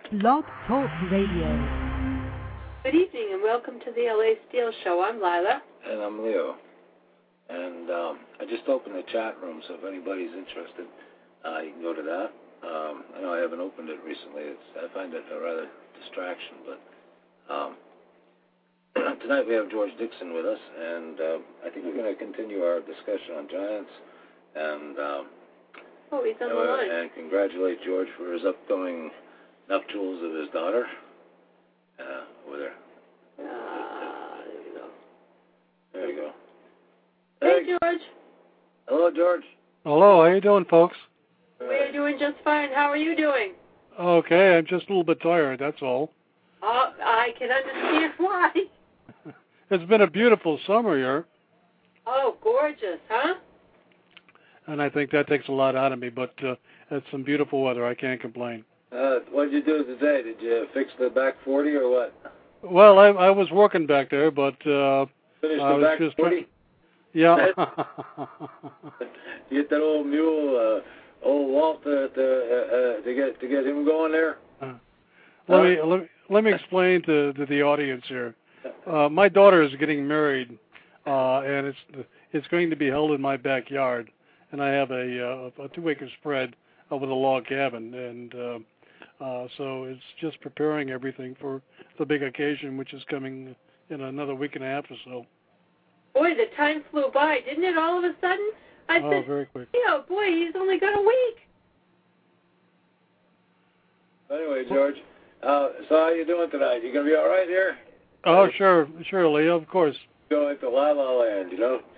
Blog Talk Radio. Good evening and welcome to the LA Steel Show. I'm Lila. And I'm Leo. And I just opened the chat room, so if anybody's interested, you can go to that. I know I haven't opened it recently. I find it a rather distraction, but tonight we have George Dixon with us, and I think we're going to continue our discussion on giants. And he's on the line. And congratulate George for his upcoming nuptials of his daughter. Over there. There you go. There you go. Hey, George. Hello, George. Hello, how you doing, folks? We're doing just fine. How are you doing? Okay, I'm just a little bit tired, that's all. Oh, I can understand why. It's been a beautiful summer here. Oh, gorgeous, huh? And I think that takes a lot out of me, but it's some beautiful weather. I can't complain. What did you do today? Did you fix the back 40 or what? Well, I was working back there, but Finish I the was back just 40? Yeah. You get that old mule, old Walt, to get him going there. Let me explain to the audience here. My daughter is getting married, and it's going to be held in my backyard, and I have a 2-acre spread with a log cabin, and so it's just preparing everything for the big occasion, which is coming in another week and a half or so. Boy, the time flew by, didn't it, all of a sudden? I said, very quick. Boy, he's only got a week. Anyway, George, so how you doing tonight? You going to be all right here? Oh, sure, Leo, of course. Going to La La Land, you know?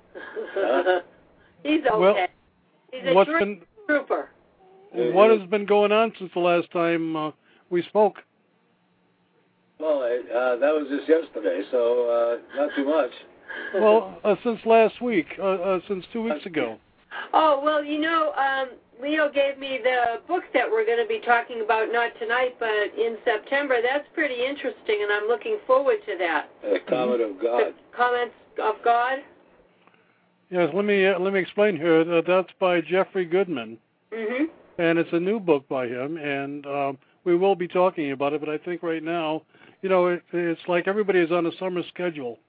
He's okay. Well, he's a trooper. What has been going on since the last time we spoke? Well, that was just yesterday, so not too much. Well, since last week, since 2 weeks ago. Oh, well, Leo gave me the book that we're going to be talking about, not tonight, but in September. That's pretty interesting, and I'm looking forward to that. The Comment of God. The Comments of God? Yes, let me explain here. That's by Jeffrey Goodman. Mm-hmm. And it's a new book by him, and we will be talking about it, but I think right now, it's like everybody is on a summer schedule.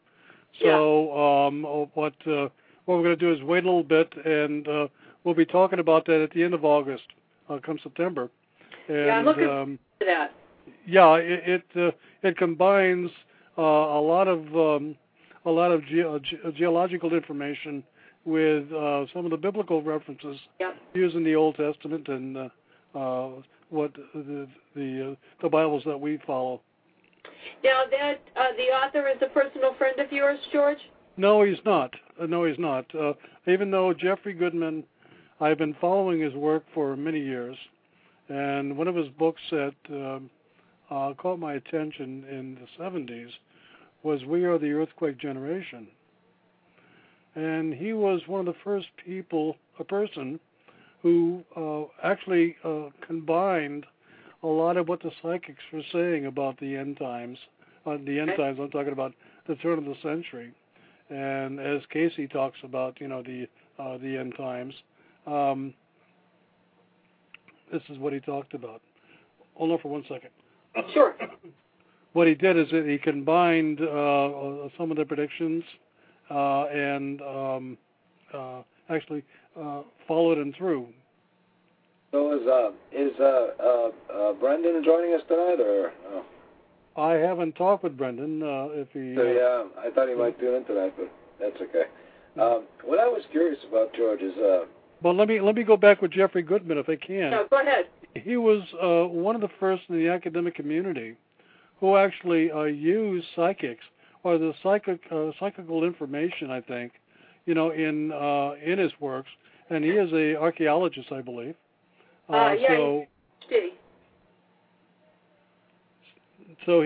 So what we're going to do is wait a little bit, and we'll be talking about that at the end of August, come September. And, I'm looking forward to that. Yeah, it combines a lot of geological information with some of the biblical references used in the Old Testament and what the Bibles that we follow. Now, that the author is a personal friend of yours, George? No, he's not. Even though Jeffrey Goodman, I've been following his work for many years, and one of his books that caught my attention in the 70s was We Are the Earthquake Generation. And he was one of the first a person who actually combined a lot of what the psychics were saying about the end times. The end times, I'm talking about the turn of the century. And as Casey talks about, the end times, this is what he talked about. Hold on for 1 second. Sure. What he did is that he combined some of the predictions and actually followed them through. So is Brendan joining us tonight, or? Oh. I haven't talked with Brendan. If he. So, I thought he might tune in tonight, but that's okay. What I was curious about, George, is. Well, let me go back with Jeffrey Goodman, if I can. No, go ahead. He was one of the first in the academic community who actually used psychics or the psychical information, I think, in his works, and he is a archaeologist, I believe. So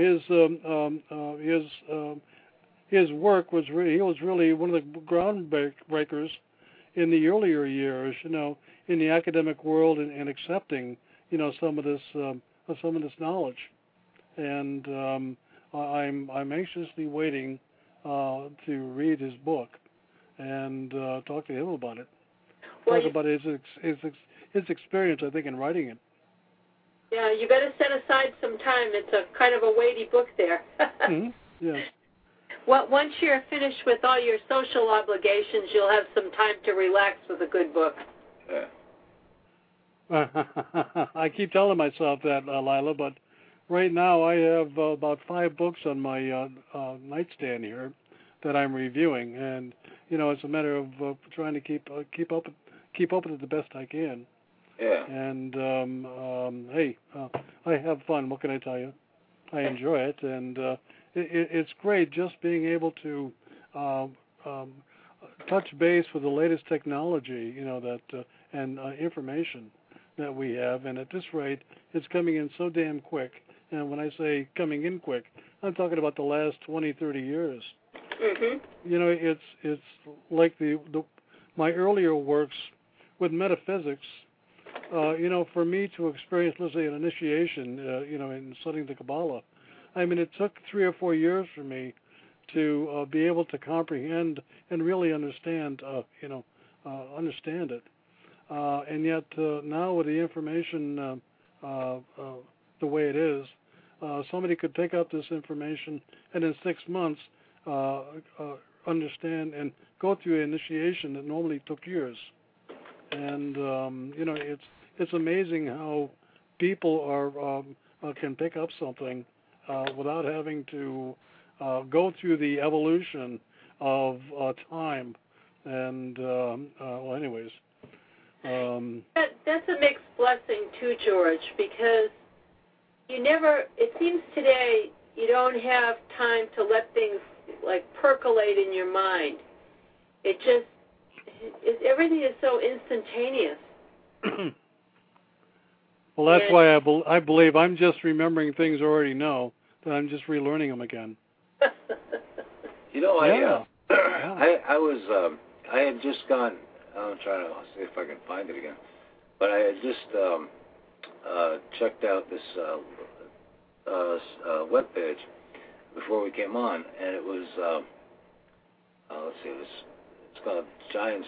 his work was he was really one of the groundbreakers in the earlier years, in the academic world and accepting, some of this knowledge, and I'm anxiously waiting to read his book and talk to him about it. Talk about his experience, I think, in writing it. Yeah, you better set aside some time. It's a kind of a weighty book there. Mm-hmm. Yes. Well, once you're finished with all your social obligations, you'll have some time to relax with a good book. Yeah. I keep telling myself that, Lila, but right now I have about 5 books on my nightstand here that I'm reviewing, and it's a matter of trying to keep up with it the best I can. Yeah. And hey, I have fun. What can I tell you? I enjoy it, and it's great just being able to touch base with the latest technology, and information that we have. And at this rate, it's coming in so damn quick. And when I say coming in quick, I'm talking about the last 20, 30 years. Mm-hmm. It's like my earlier works with metaphysics. For me to experience, let's say, an initiation, in studying the Kabbalah, I mean, it took 3 or 4 years for me to be able to comprehend and really understand it. And yet now with the information the way it is, somebody could pick up this information and in 6 months understand and go through an initiation that normally took years. And it's amazing how people can pick up something without having to go through the evolution of time. And anyways, that's a mixed blessing too, George, because it seems today you don't have time to let things like percolate in your mind. Everything is so instantaneous. Well, that's why I believe I'm just remembering things I already know, that I'm just relearning them again. I had just gone, I'm trying to see if I can find it again, but I had just checked out this webpage before we came on, and it was, let's see, it's called Giants.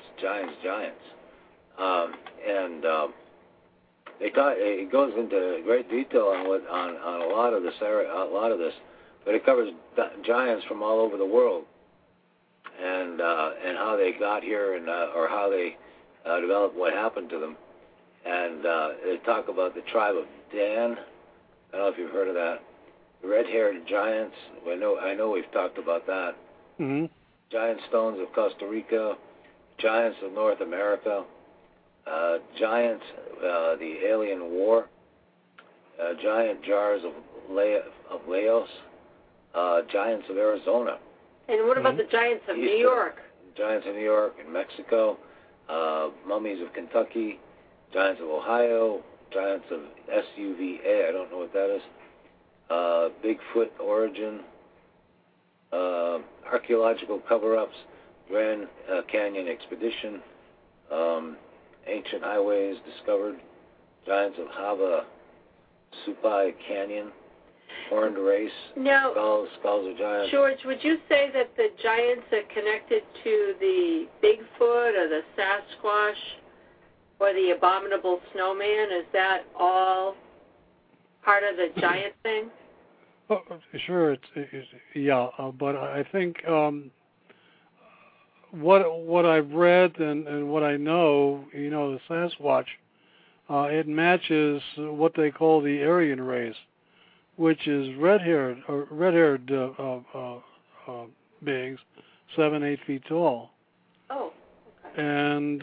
It goes into great detail on a lot of this but it covers giants from all over the world, and how they got here, and or how they developed, what happened to them, and they talk about the tribe of Dan. I don't know if you've heard of that. The red-haired giants. I know we've talked about that. Mm-hmm. Giant stones of Costa Rica, giants of North America. Giants, the alien war, giant jars of Laos, giants of Arizona. And what about the giants of New York? Giants of New York and Mexico, mummies of Kentucky, giants of Ohio, giants of SUVA, I don't know what that is, Bigfoot origin, archaeological cover-ups, Grand Canyon expedition, ancient highways discovered, giants of Hava, Supai Canyon, horned race, now, skulls of giants. George, would you say that the giants are connected to the Bigfoot or the Sasquatch or the abominable snowman? Is that all part of the giant thing? Oh, sure, but I think what I've read and what I know, the Sasquatch, it matches what they call the Aryan race, which is red-haired beings, 7-8 feet tall. Oh. Okay. And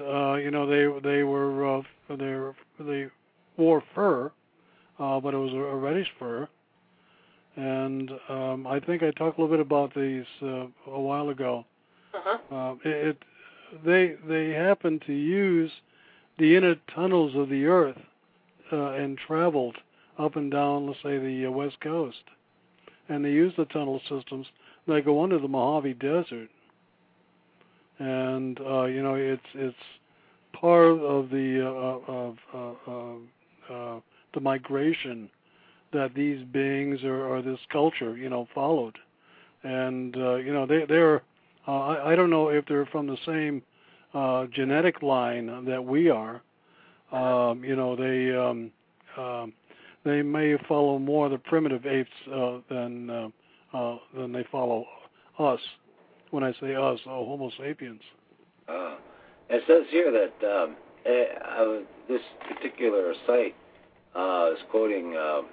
they wore fur, but it was a reddish fur. And I think I talked a little bit about these a while ago. Uh-huh. They happen to use the inner tunnels of the earth and traveled up and down, let's say, the West Coast. And they use the tunnel systems that go under the Mojave Desert. And it's part of the migration that these beings or this culture, followed. And they're I don't know if they're from the same genetic line that we are. they may follow more the primitive apes than they follow us. When I say us, Homo sapiens. It says here that this particular site is quoting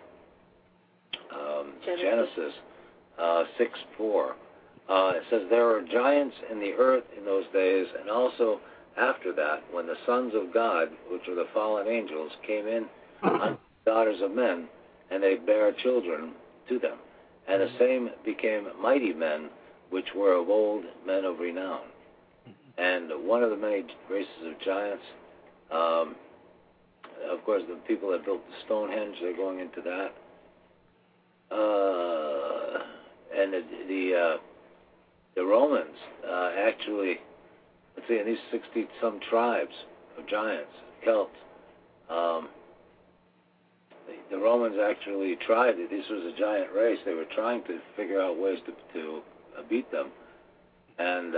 Genesis 6:4. It says there were giants in the earth in those days, and also after that, when the sons of God, which are the fallen angels, came in unto the daughters of men, and they bare children to them. And the same became mighty men, which were of old men of renown. And one of the many races of giants, of course, the people that built the Stonehenge, they're going into that. And the Romans actually, let's see, in these 60-some tribes of giants, Celts, the Romans actually tried it. This was a giant race. They were trying to figure out ways to beat them. And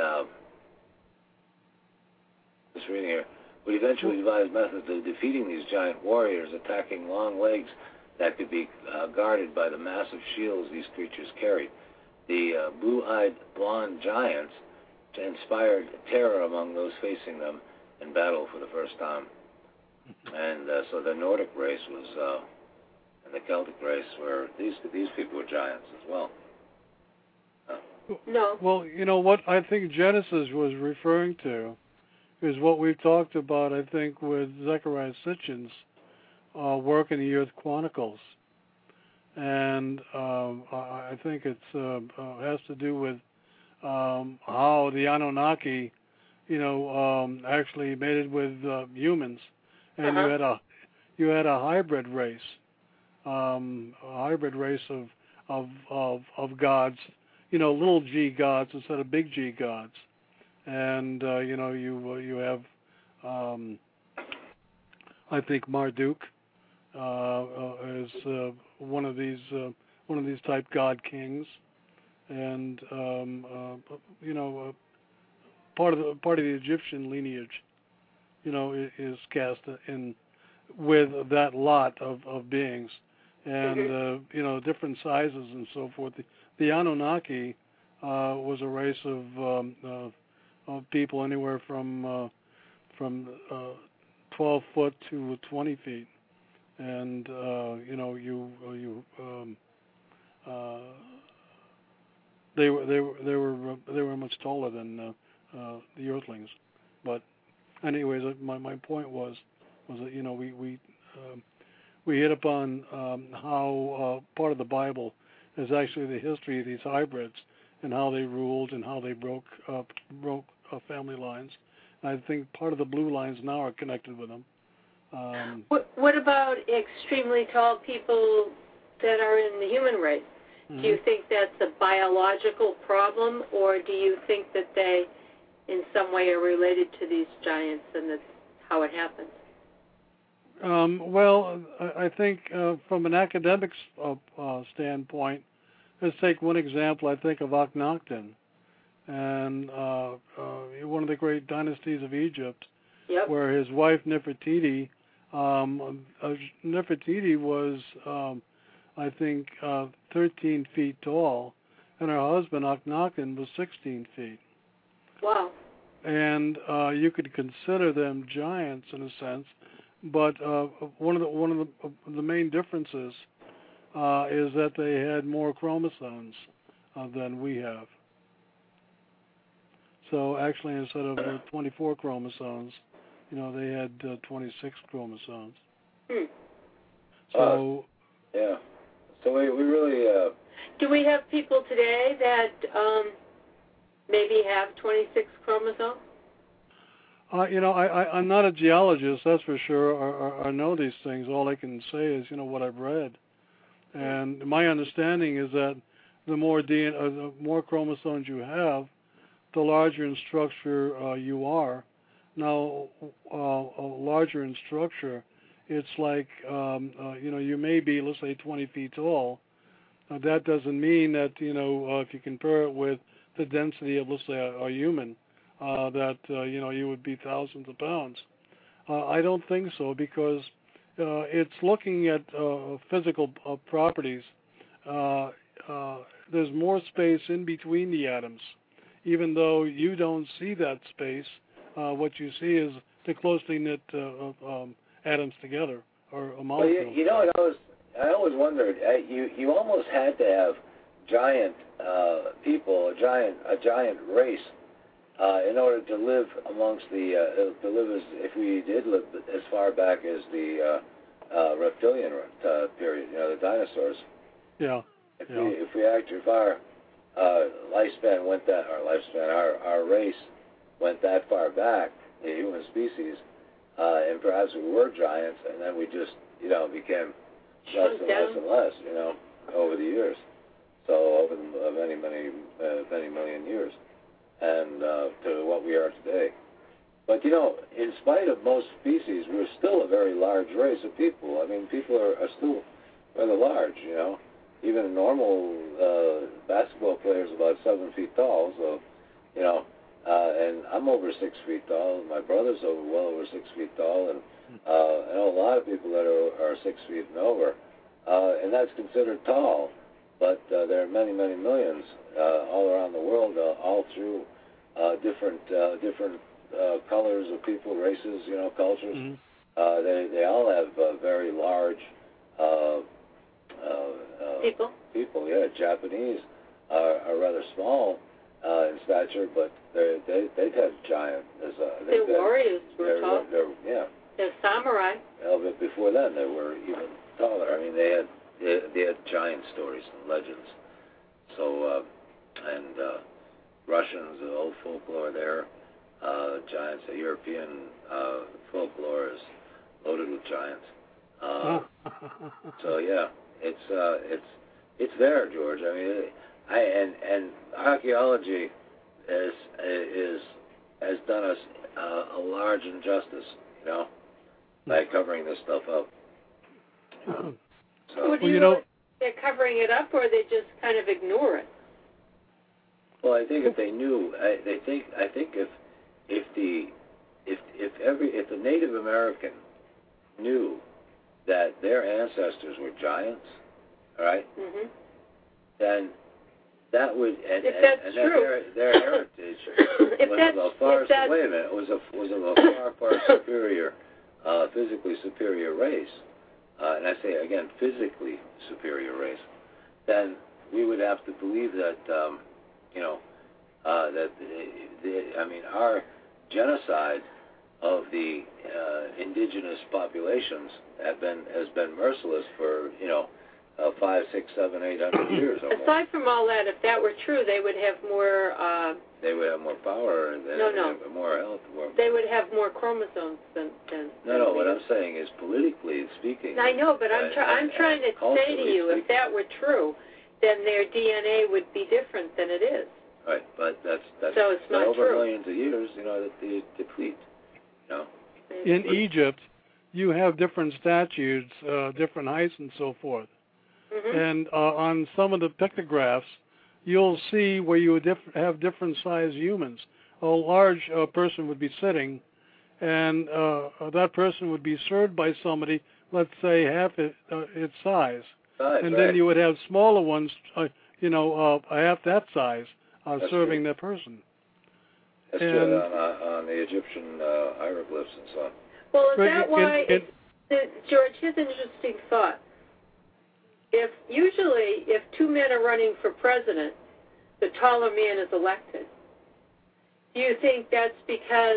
just reading here, would eventually devise methods of defeating these giant warriors, attacking long legs that could be guarded by the massive shields these creatures carried. The blue-eyed blonde giants inspired terror among those facing them in battle for the first time. And so the Nordic race was, and the Celtic race were, these people were giants as well. No. Well, you know what I think Genesis was referring to is what we've talked about, I think, with Zechariah Sitchin's work in the Earth Chronicles. And I think it has to do with how the Anunnaki, actually mated with humans, and you had a hybrid race, of gods, little g gods instead of big G gods, and you have I think Marduk is one of these type god kings, and part of the Egyptian lineage, is cast in with that lot of beings, and different sizes and so forth. The Anunnaki was a race of people anywhere from 12 foot to 20 feet, and they were much taller than the Earthlings. But anyways, my point was that we hit upon how part of the Bible is actually the history of these hybrids and how they ruled and how they broke family lines. And I think part of the blue lines now are connected with them. What about extremely tall people that are in the human race? Mm-hmm. Do you think that's a biological problem, or do you think that they in some way are related to these giants and that's how it happens? Well, I think from an academic standpoint, let's take one example, I think, of Akhenaten, and one of the great dynasties of Egypt, yep, where his wife Nefertiti, Nefertiti was, I think, 13 feet tall, and her husband Akhenaten was 16 feet. Wow. And you could consider them giants in a sense, but one of the main differences is that they had more chromosomes than we have. So actually, instead of 24 chromosomes, they had 26 chromosomes. Hmm. So yeah. So we really. Do we have people today that maybe have 26 chromosomes? I'm not a geologist, that's for sure, or know these things. All I can say is, what I've read. And my understanding is that the more the more chromosomes you have, the larger in structure you are. Now, larger in structure, it's like, you may be, let's say, 20 feet tall. That doesn't mean that, if you compare it with the density of, let's say, a human, that, you would be thousands of pounds. I don't think so, because it's looking at physical properties. There's more space in between the atoms, even though you don't see that space. What you see is the closely knit atoms together, or a molecule. Well, you know, I always wondered. You almost had to have giant people, a giant race, in order to live amongst the to live as if we did live as far back as the reptilian period. You know, the dinosaurs. Yeah. If our lifespan went that, our race went that far back, the human species, and perhaps we were giants, and then we just, you know, became less and less, you know, over the years. So over the many million years, and to what we are today. But you know, in spite of most species, we're still a very large race of people. I mean, people are still rather large, you know. Even a normal basketball player is about 7 feet tall, so, you know, and I'm over 6 feet tall, and my brother's well over 6 feet tall, and I know a lot of people that are 6 feet and over, and that's considered tall, but there are many millions all around the world, all through different colors of people, races, you know, cultures. Mm-hmm. They all have very large people, yeah. Japanese are rather small in stature, but they've had giant. Their warriors were tall. They're samurai. Well, but before then, they were even taller. I mean, they had giant stories and legends. So, and Russians, the old folklore there, giants. The European folklore is loaded with giants. So yeah. It's there, George. I mean, and archaeology has done us a large injustice, you know, by covering this stuff up. So, well, do you know they're covering it up, or they just kind of ignore it? Well, I think if they knew, I think if the Native American knew that their ancestors were giants, all right, mm-hmm. then that would, and their heritage was of a far superior, physically superior race, and I say again, physically superior race, then we would have to believe that, you know, that our genocide of the indigenous populations has been merciless for, you know, 5, 6, 7, 800 years. Aside from all that, if that were true, they would have more. They would have more power and more health. They would have more chromosomes than. No. What I'm saying is, politically speaking. I know, but I'm trying to say to you, if that were true, then their DNA would be different than it is. Right, but that's so it's not over true. Millions of years, you know, that they deplete. You know. In Egypt, you have different statues, different heights, and so forth. Mm-hmm. And on some of the pictographs, you'll see where you would have different sized humans. A large person would be sitting, and that person would be served by somebody, let's say, half its size. And then you would have smaller ones, half that size, serving that person. That's true on the Egyptian hieroglyphs and so on. Well, is that why, George, here's an interesting thought. If two men are running for president, the taller man is elected. Do you think that's because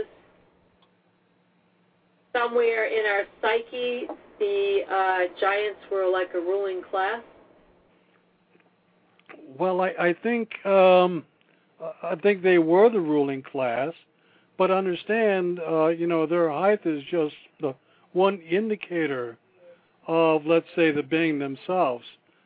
somewhere in our psyche the giants were like a ruling class? Well, I think they were the ruling class, but understand, their height is just the one indicator of, let's say, the being themselves.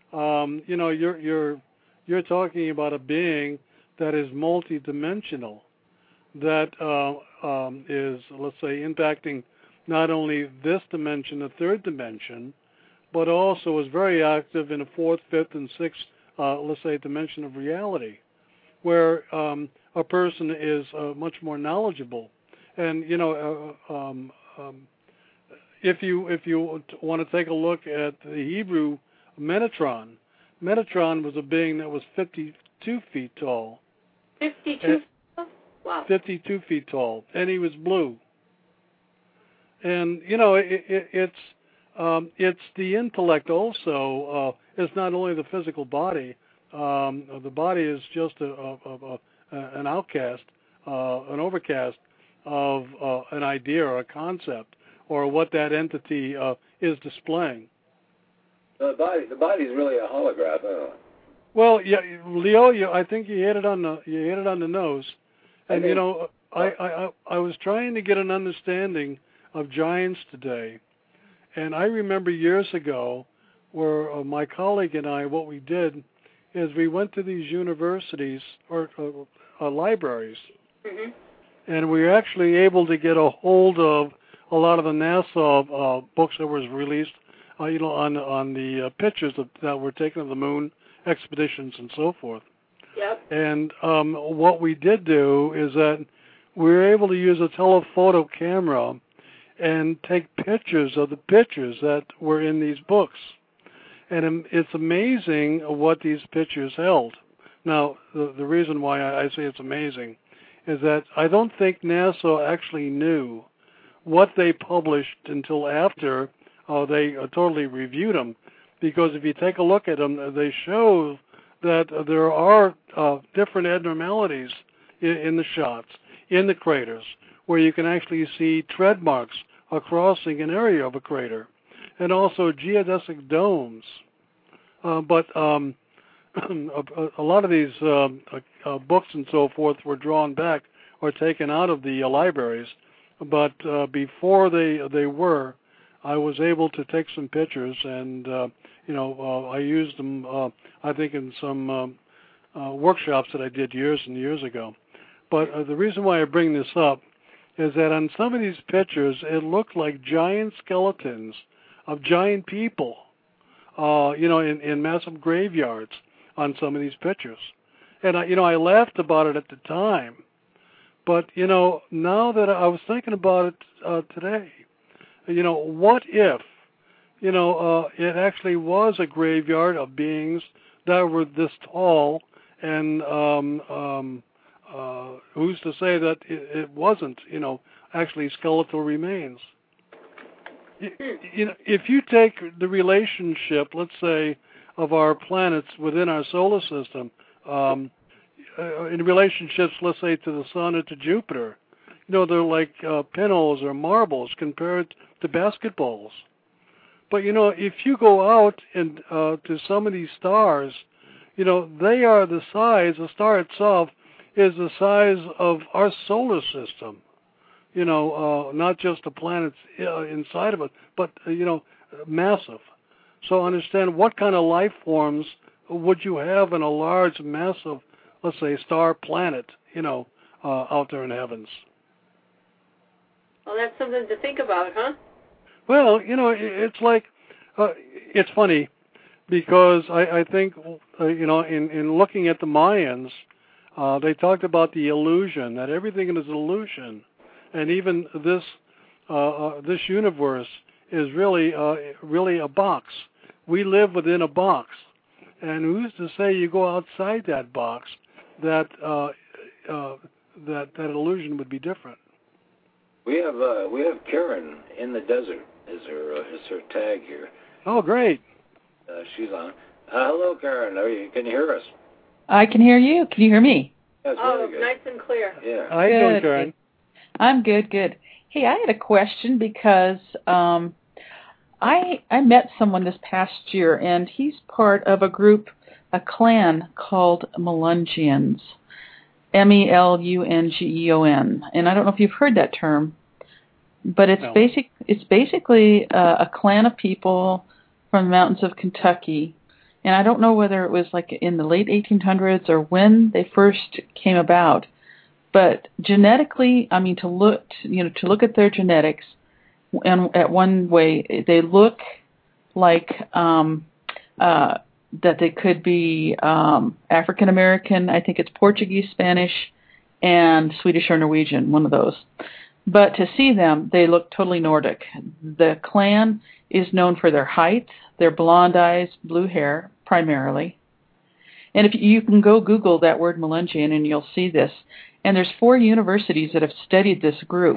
You're talking about a being that is multidimensional, that is, let's say, impacting not only this dimension, the third dimension, but also is very active in a fourth, fifth, and sixth, let's say, dimension of reality, where a person is much more knowledgeable. And, if you want to take a look at the Hebrew Metatron was a being that was 52 feet tall. 52 feet? Wow. 52 feet tall, and he was blue. And it's the intellect also. It's not only the physical body. The body is just an outcast, an overcast of an idea or a concept or what that entity is displaying. The body is really a holograph, isn't it? Well, yeah, Leo, I think you hit it on the nose. And I was trying to get an understanding of giants today, and I remember years ago where my colleague and I, what we did is we went to these universities or libraries, and we were actually able to get a hold of a lot of the NASA books that was released, on the pictures that were taken of the moon expeditions and so forth. Yep. And what we did do is that we were able to use a telephoto camera and take pictures of the pictures that were in these books. And it's amazing what these pictures held. Now, the reason why I say it's amazing is that I don't think NASA actually knew what they published until after they totally reviewed them. Because if you take a look at them, they show that there are different abnormalities in the shots, in the craters, where you can actually see tread marks crossing an area of a crater, and also geodesic domes. But a lot of these books and so forth were drawn back or taken out of the libraries. But before they were, I was able to take some pictures, and I used them, I think, in some workshops that I did years and years ago. But the reason why I bring this up is that on some of these pictures, it looked like giant skeletons of giant people, in massive graveyards on some of these pictures. And, I laughed about it at the time. But, now that I was thinking about it today, what if, it actually was a graveyard of beings that were this tall, and who's to say that it wasn't, actually skeletal remains? If you take the relationship, let's say, of our planets within our solar system, in relationships, let's say, to the sun or to Jupiter, they're like pinholes or marbles compared to basketballs. But, if you go out and to some of these stars, they are the size, the star itself is the size of our solar system. Not just the planets inside of it, but, massive. So understand what kind of life forms would you have in a large, massive, let's say, star planet, out there in the heavens. Well, that's something to think about, huh? Well, it's like, it's funny because I think, in looking at the Mayans, they talked about the illusion, that everything is an illusion. And even this universe is really a box. We live within a box. And who's to say you go outside that box that illusion would be different? We have Karen in the desert is her tag here. Oh, great. She's on. Hello, Karen. Can you hear us? I can hear you. Can you hear me? That's really good. Nice and clear. Yeah. How you doing, Karen? I'm good. Hey, I had a question because I met someone this past year, and he's part of a clan called Melungeons, Melungeon. And I don't know if you've heard that term, but it's No. It's basically a clan of people from the mountains of Kentucky. And I don't know whether it was like in the late 1800s or when they first came about. But genetically, I mean, to look at their genetics, and at one way, they look like that they could be African American. I think it's Portuguese, Spanish, and Swedish or Norwegian, one of those. But to see them, they look totally Nordic. The clan is known for their height, their blonde eyes, blue hair, primarily. And if you can go Google that word Melungeon and you'll see this. And there's 4 universities that have studied this group.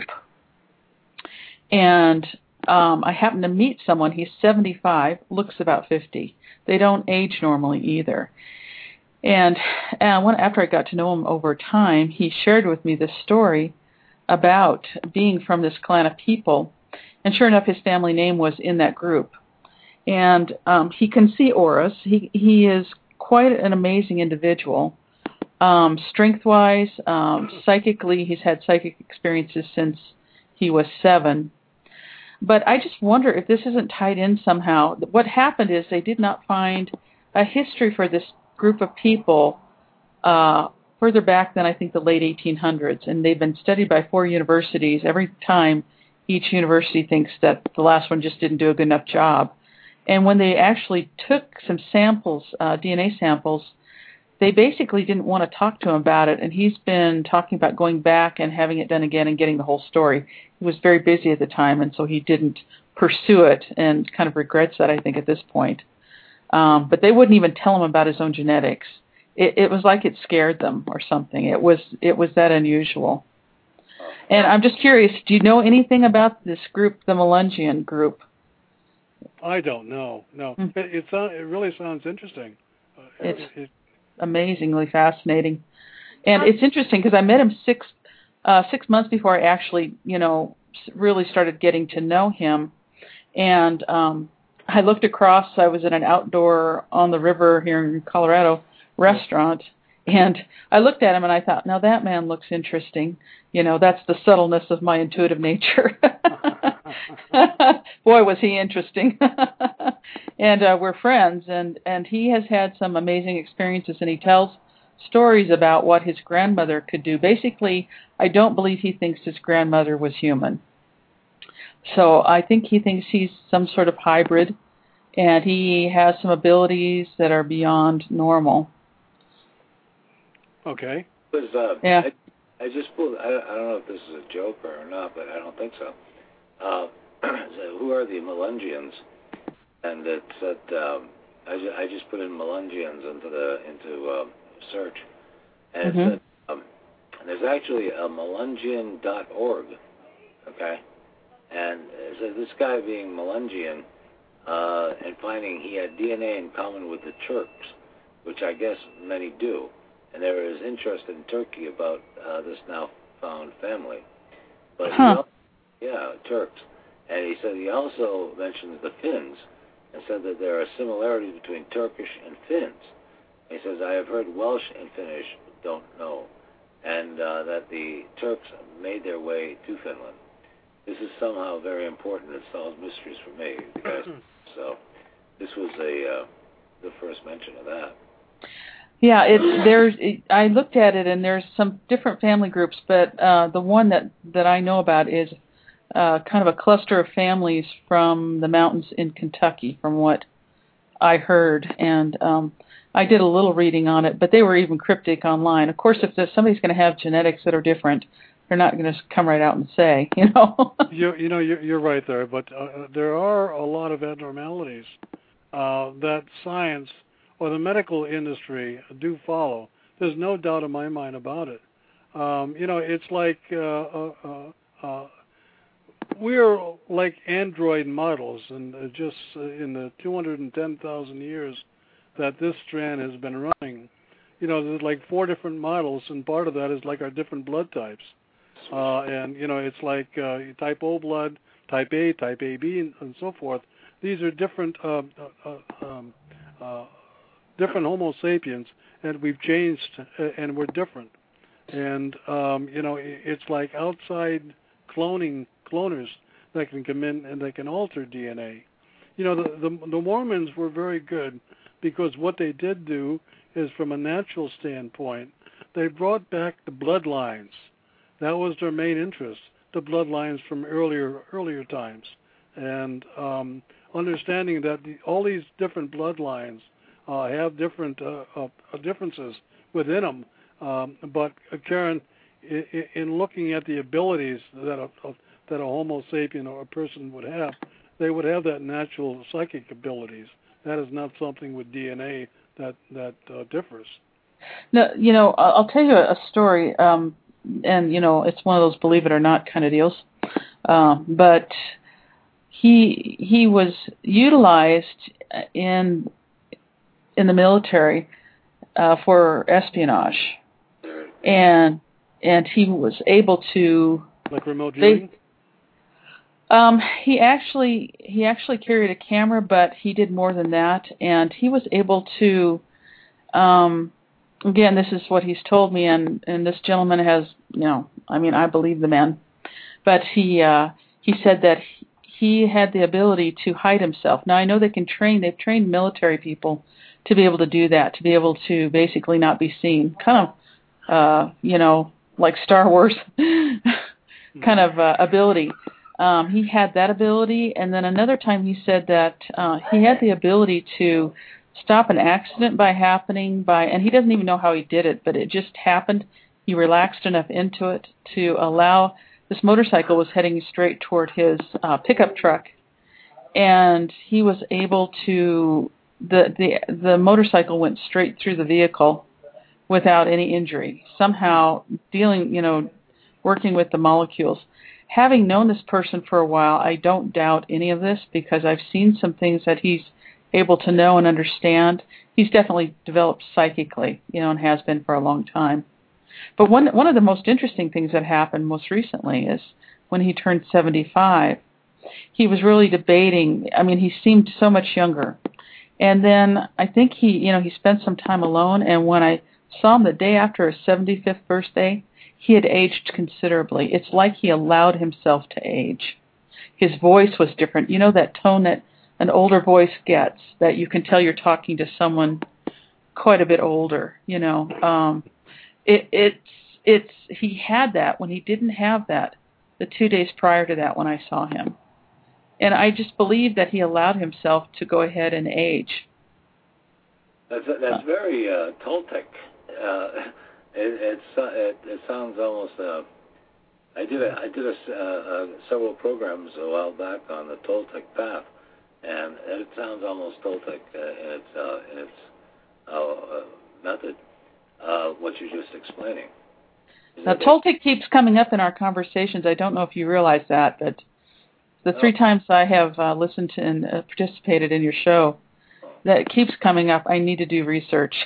And I happened to meet someone. He's 75, looks about 50. They don't age normally either. And after I got to know him over time, he shared with me this story about being from this clan of people. And sure enough, his family name was in that group. And he can see auras. He is quite an amazing individual. Strength-wise, psychically, he's had psychic experiences since he was 7. But I just wonder if this isn't tied in somehow. What happened is they did not find a history for this group of people further back than I think the late 1800s. And they've been studied by 4 universities. Every time each university thinks that the last one just didn't do a good enough job. And when they actually took some samples, DNA samples, they basically didn't want to talk to him about it, and he's been talking about going back and having it done again and getting the whole story. He was very busy at the time, and so he didn't pursue it and kind of regrets that, I think, at this point. But they wouldn't even tell him about his own genetics. It was like it scared them or something. It was that unusual. And I'm just curious, do you know anything about this group, the Melungeon group? I don't know. No, it really sounds interesting. It's amazingly fascinating, and it's interesting because I met him 6 months before I actually, really started getting to know him, and I looked across. I was in an outdoor on the river here in Colorado restaurant, and I looked at him and I thought, now that man looks interesting. That's the subtleness of my intuitive nature. Boy, was he interesting. And we're friends, and he has had some amazing experiences, and he tells stories about what his grandmother could do. Basically, I don't believe he thinks his grandmother was human. So I think he thinks he's some sort of hybrid, and he has some abilities that are beyond normal. Okay. Yeah. I just pulled. I don't know if this is a joke or not, but I don't think so. So who are the Melungeons? And it said I just put in Melungeons into search, and it said there's actually a Melungeon.org. Okay, and so this guy being Melungeon and finding he had DNA in common with the Turks, which I guess many do. And there is interest in Turkey about this now found family. But Turks. And he said he also mentions the Finns and said that there are similarities between Turkish and Finns. He says, I have heard Welsh and Finnish, don't know. And that the Turks made their way to Finland. This is somehow very important. It solves mysteries for me. So this was the first mention of that. Yeah, I looked at it, and there's some different family groups, but the one that I know about is kind of a cluster of families from the mountains in Kentucky, from what I heard, and I did a little reading on it, but they were even cryptic online. Of course, if somebody's going to have genetics that are different, they're not going to come right out and say, You're right there, but there are a lot of abnormalities that science or the medical industry do follow. There's no doubt in my mind about it. It's like we're like android models, and just in the 210,000 years that this strand has been running, there's like 4 different models, and part of that is like our different blood types. And it's like type O blood, type A, type AB, and so forth. These are different different Homo sapiens, and we've changed, and we're different. And it's like outside cloners that can come in and they can alter DNA. The Mormons were very good because what they did do is, from a natural standpoint, they brought back the bloodlines. That was their main interest, the bloodlines from earlier times, and understanding that all these different bloodlines have different differences within them. But Karen, in looking at the abilities that a Homo sapien or a person would have, they would have that natural psychic abilities. That is not something with DNA that differs. No, I'll tell you a story, and it's one of those believe it or not kind of deals. But he was utilized in the military for espionage, and he was able to, like remote viewing. He actually carried a camera, but he did more than that, and he was able to. Again, this is what he's told me, and this gentleman has, I believe the man, but he said that he had the ability to hide himself. Now I know they've trained military people to be able to do that, to be able to basically not be seen, kind of, like Star Wars kind of ability. He had that ability, and then another time he said that he had the ability to stop an accident and he doesn't even know how he did it, but it just happened. He relaxed enough into it to allow, this motorcycle was heading straight toward his pickup truck, and he was able to, the motorcycle went straight through the vehicle without any injury, somehow working with the molecules. Having known this person for a while, I don't doubt any of this, because I've seen some things that he's able to know and understand. He's definitely developed psychically, and has been for a long time. But one of the most interesting things that happened most recently is when he turned 75, he was really debating. I mean, he seemed so much younger. And then I think he spent some time alone, and when I saw him the day after his 75th birthday, he had aged considerably. It's like he allowed himself to age. His voice was different. That tone that an older voice gets, that you can tell you're talking to someone quite a bit older. He had that when he didn't have that the 2 days prior to that when I saw him. And I just believe that he allowed himself to go ahead and age. That's very Toltec. It sounds almost. I did several programs a while back on the Toltec path, and it sounds almost Toltec in its method. What you're just explaining. Now, Toltec keeps coming up in our conversations. I don't know if you realize that, but the 3 times I have listened to and participated in your show, that keeps coming up. I need to do research.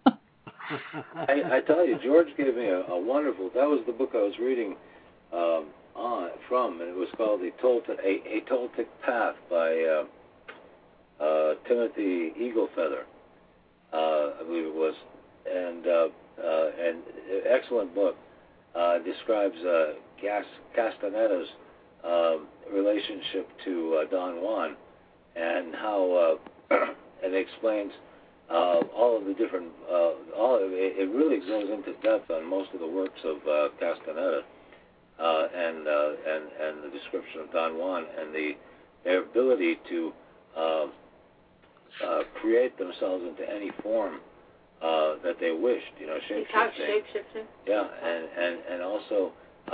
I tell you, George gave me a wonderful. That was the book I was reading from, and it was called A Toltec Path by Timothy Eaglefeather, I believe it was, and excellent book. Describes Castaneda's relationship to Don Juan, and how and explains all of the different. It really goes into depth on most of the works of Castaneda, and the description of Don Juan and their ability to create themselves into any form that they wished, shape-shifting. Yeah, and also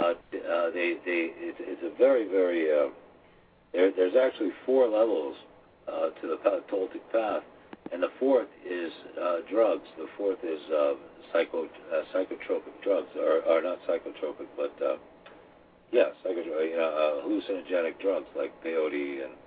it's a very, very. There's actually 4 levels to the Toltec path, and the 4th is drugs. The 4th is psychotropic drugs, or not psychotropic, but hallucinogenic drugs like peyote and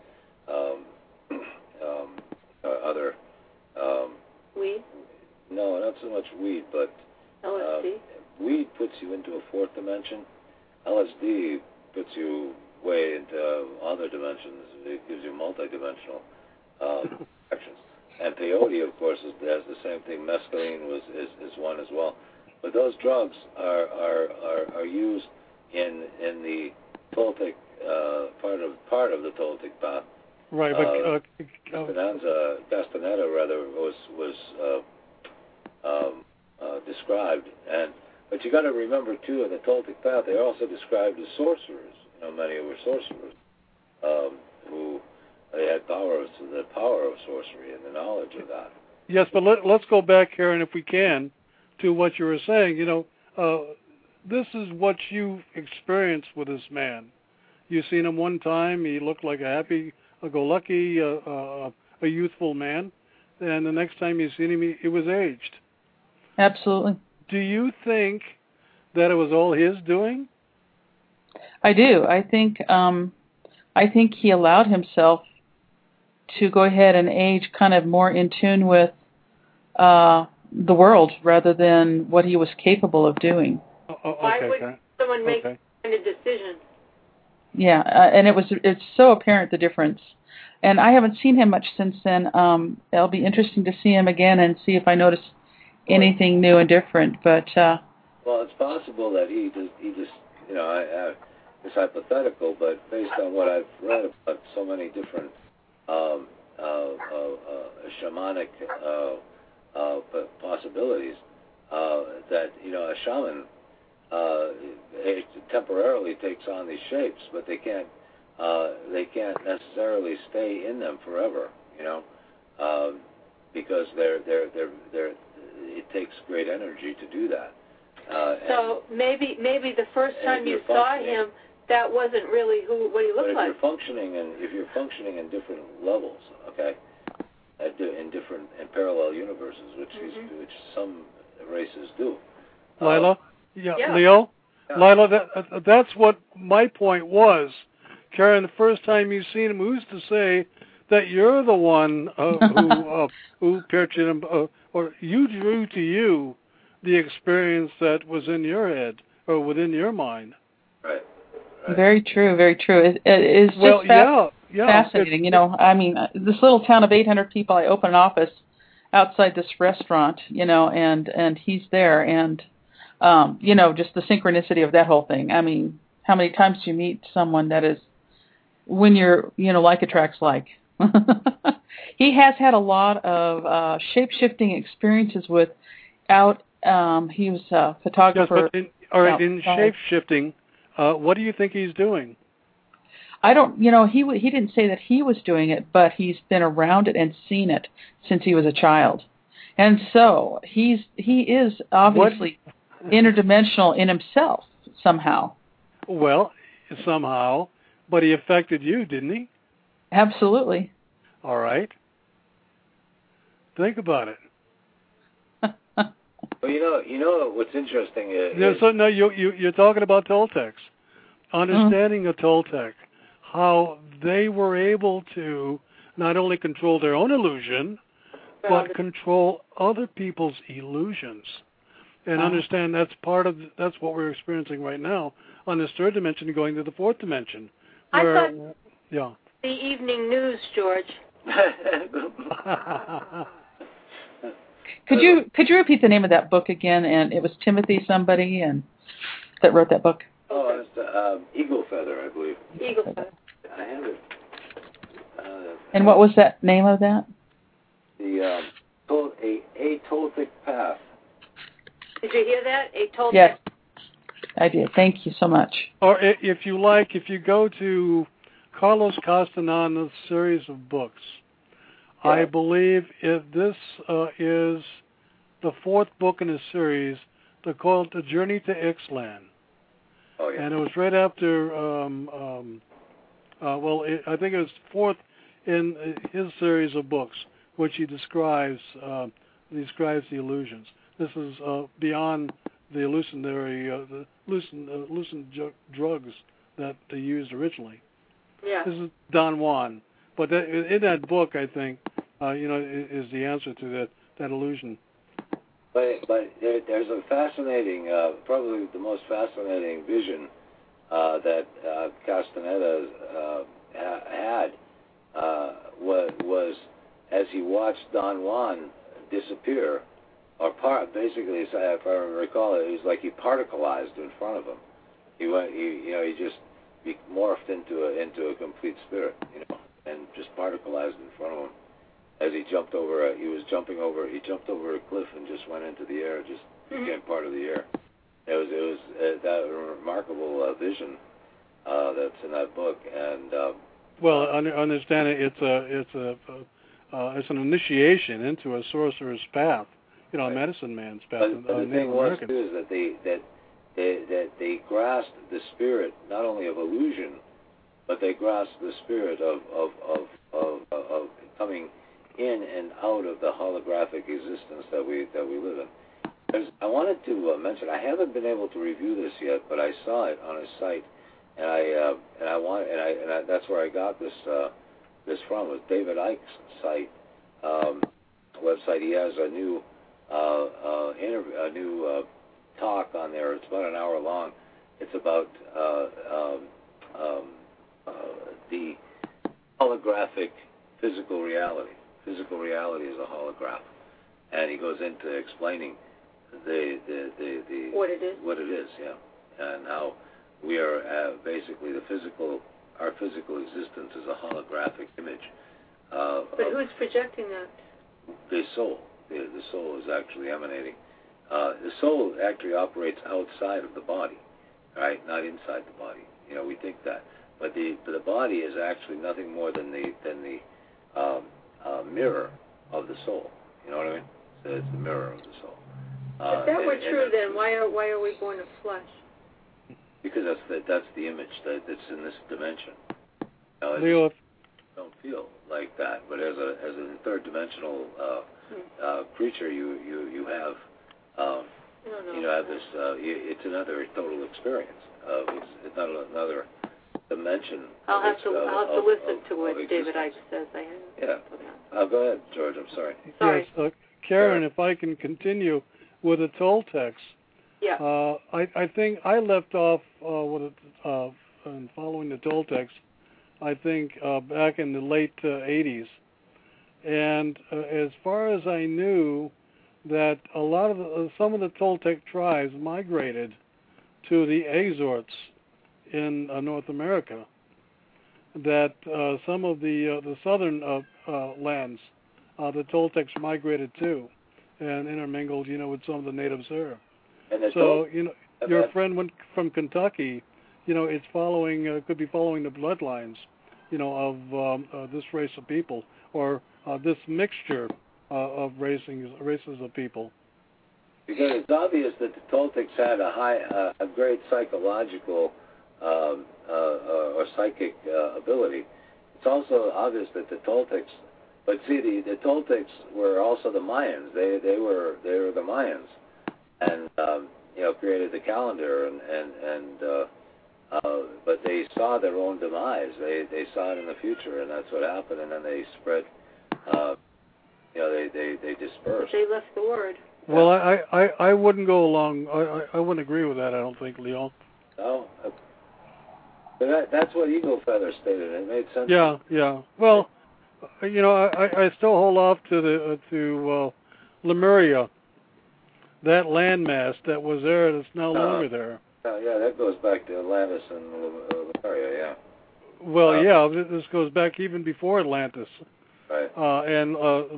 other. Weed? No, not so much weed, but LSD? Weed puts you into a 4th dimension. LSD puts you way into other dimensions. It gives you multi-dimensional actions. And peyote, of course, has the same thing. Mescaline is one as well. But those drugs are used in the Toltec part of the Toltec path. Right, but Castaneda was described, but you got to remember too, in the Toltec path, they're also described as sorcerers. Many were sorcerers who they had the power of sorcery and the knowledge of that. Yes, but let's go back here, and if we can, to what you were saying. this is what you experienced with this man. You seen him one time, he looked like a happy-go-lucky, a youthful man, and the next time you seen him, he was aged. Absolutely. Do you think that it was all his doing? I do. I think he allowed himself to go ahead and age kind of more in tune with the world rather than what he was capable of doing. Why would someone make that kind of decision? Yeah, and it's so apparent, the difference. And I haven't seen him much since then. It'll be interesting to see him again and see if I notice anything new and different. But well, it's possible that he just it's hypothetical, but based on what I've read about so many different shamanic possibilities, that a shaman temporarily takes on these shapes, but they can't necessarily stay in them forever, because it takes great energy to do that. So maybe the first time you saw him, that wasn't really what he looked like. If you're functioning in different levels, okay, in parallel universes, which some races do. Lila, Leo, Lila, that's what my point was. Karen, the first time you seen him, who's to say that you're the one who pictured him, or you drew to you the experience that was in your head or within your mind? Right. Very true, very true. It is just fascinating. I mean, this little town of 800 people, I open an office outside this restaurant, and he's there, and, just the synchronicity of that whole thing. I mean, how many times do you meet someone that is, when you're, like attracts like? He has had a lot of shape-shifting experiences he was a photographer. Yes, but in shape-shifting, what do you think he's doing? I don't, he didn't say that he was doing it, but he's been around it and seen it since he was a child. And so he is obviously interdimensional in himself somehow. Well, somehow, but he affected you, didn't he? Absolutely. All right. Think about it. Well, what's interesting is... you're talking about Toltecs. Understanding a Toltec, how they were able to not only control their own illusion, but control other people's illusions. And understand that's what we're experiencing right now on this third dimension, going to the fourth dimension. I thought the evening news, George. Could you repeat the name of that book again? And it was Timothy somebody that wrote that book. Oh, it's Eagle Feather, I believe. Eagle Feather. I have it. And what was that name of that? The A Toltec Path. Did you hear that? A Toltec. Yes, I did. Thank you so much. Or if you go to Carlos Castanana's series of books, I believe this is the fourth book in a series. They're called The Journey to Ixtlan. Oh, yeah. And it was right after, I think it was fourth in his series of books, which he describes the illusions. This is beyond the hallucinatory, hallucinant drugs that they used originally. Yeah. This is Don Juan. But in that book, I think, is the answer to that illusion. But there's a fascinating, probably the most fascinating vision that Castaneda had was as he watched Don Juan disappear, or basically, if I recall it, was like he particleized in front of him. He just morphed into a complete spirit, and just particleized in front of him. As he jumped over, he jumped over a cliff and just went into the air, just became part of the air. It was that remarkable vision that's in that book, and understand it. It's an initiation into a sorcerer's path, a medicine man's path. But the thing was too is that they grasp the spirit not only of illusion, but they grasp the spirit of coming in and out of the holographic existence that we live in. I wanted to mention, I haven't been able to review this yet, but I saw it on his site, and that's where I got this from. It was David Icke's site, website. He has a new talk on there. It's about an hour long. It's about the holographic physical reality. Physical reality is a holograph, and he goes into explaining the what it is, yeah, and how we are basically our physical existence is a holographic image. But who's projecting that? The soul. The soul is actually emanating. The soul actually operates outside of the body, right? Not inside the body. We think that, but the body is actually nothing more than the mirror of the soul. You know what I mean? So it's the mirror of the soul. If that were true, then why are we born of flesh? Because that's the image that's in this dimension. Leo, don't feel like that, but as a third dimensional creature, you have have this. It's another total experience. It's not another dimension. I'll have to listen to what David Icke says. Go ahead, George. I'm sorry. Yes, Karen, if I can continue with the Toltecs. Yeah. I think I left off in following the Toltecs, I think back in the late 80s. And as far as I knew, that a lot of some of the Toltec tribes migrated to the Azores in North America. That some of the southern lands, the Toltecs migrated to, and intermingled, with some of the natives there. So, your friend went from Kentucky, it's following, could be following the bloodlines, of this race of people, or this mixture of races of people. Because it's obvious that the Toltecs had a great psychological or psychic ability. It's also obvious that the Toltecs, but see, the Toltecs were also the Mayans. They were the Mayans, and created the calendar, but they saw their own demise. They saw it in the future, and that's what happened. And then they spread. They dispersed. They left the word. Well, I wouldn't go along. I wouldn't agree with that. I don't think, Leo. No. That's what Eagle Feather stated. It made sense. Yeah. Well, I still hold off to Lemuria, that landmass that was there that's no longer there. Yeah, that goes back to Atlantis and Lemuria. Yeah. Well, this goes back even before Atlantis. Right. And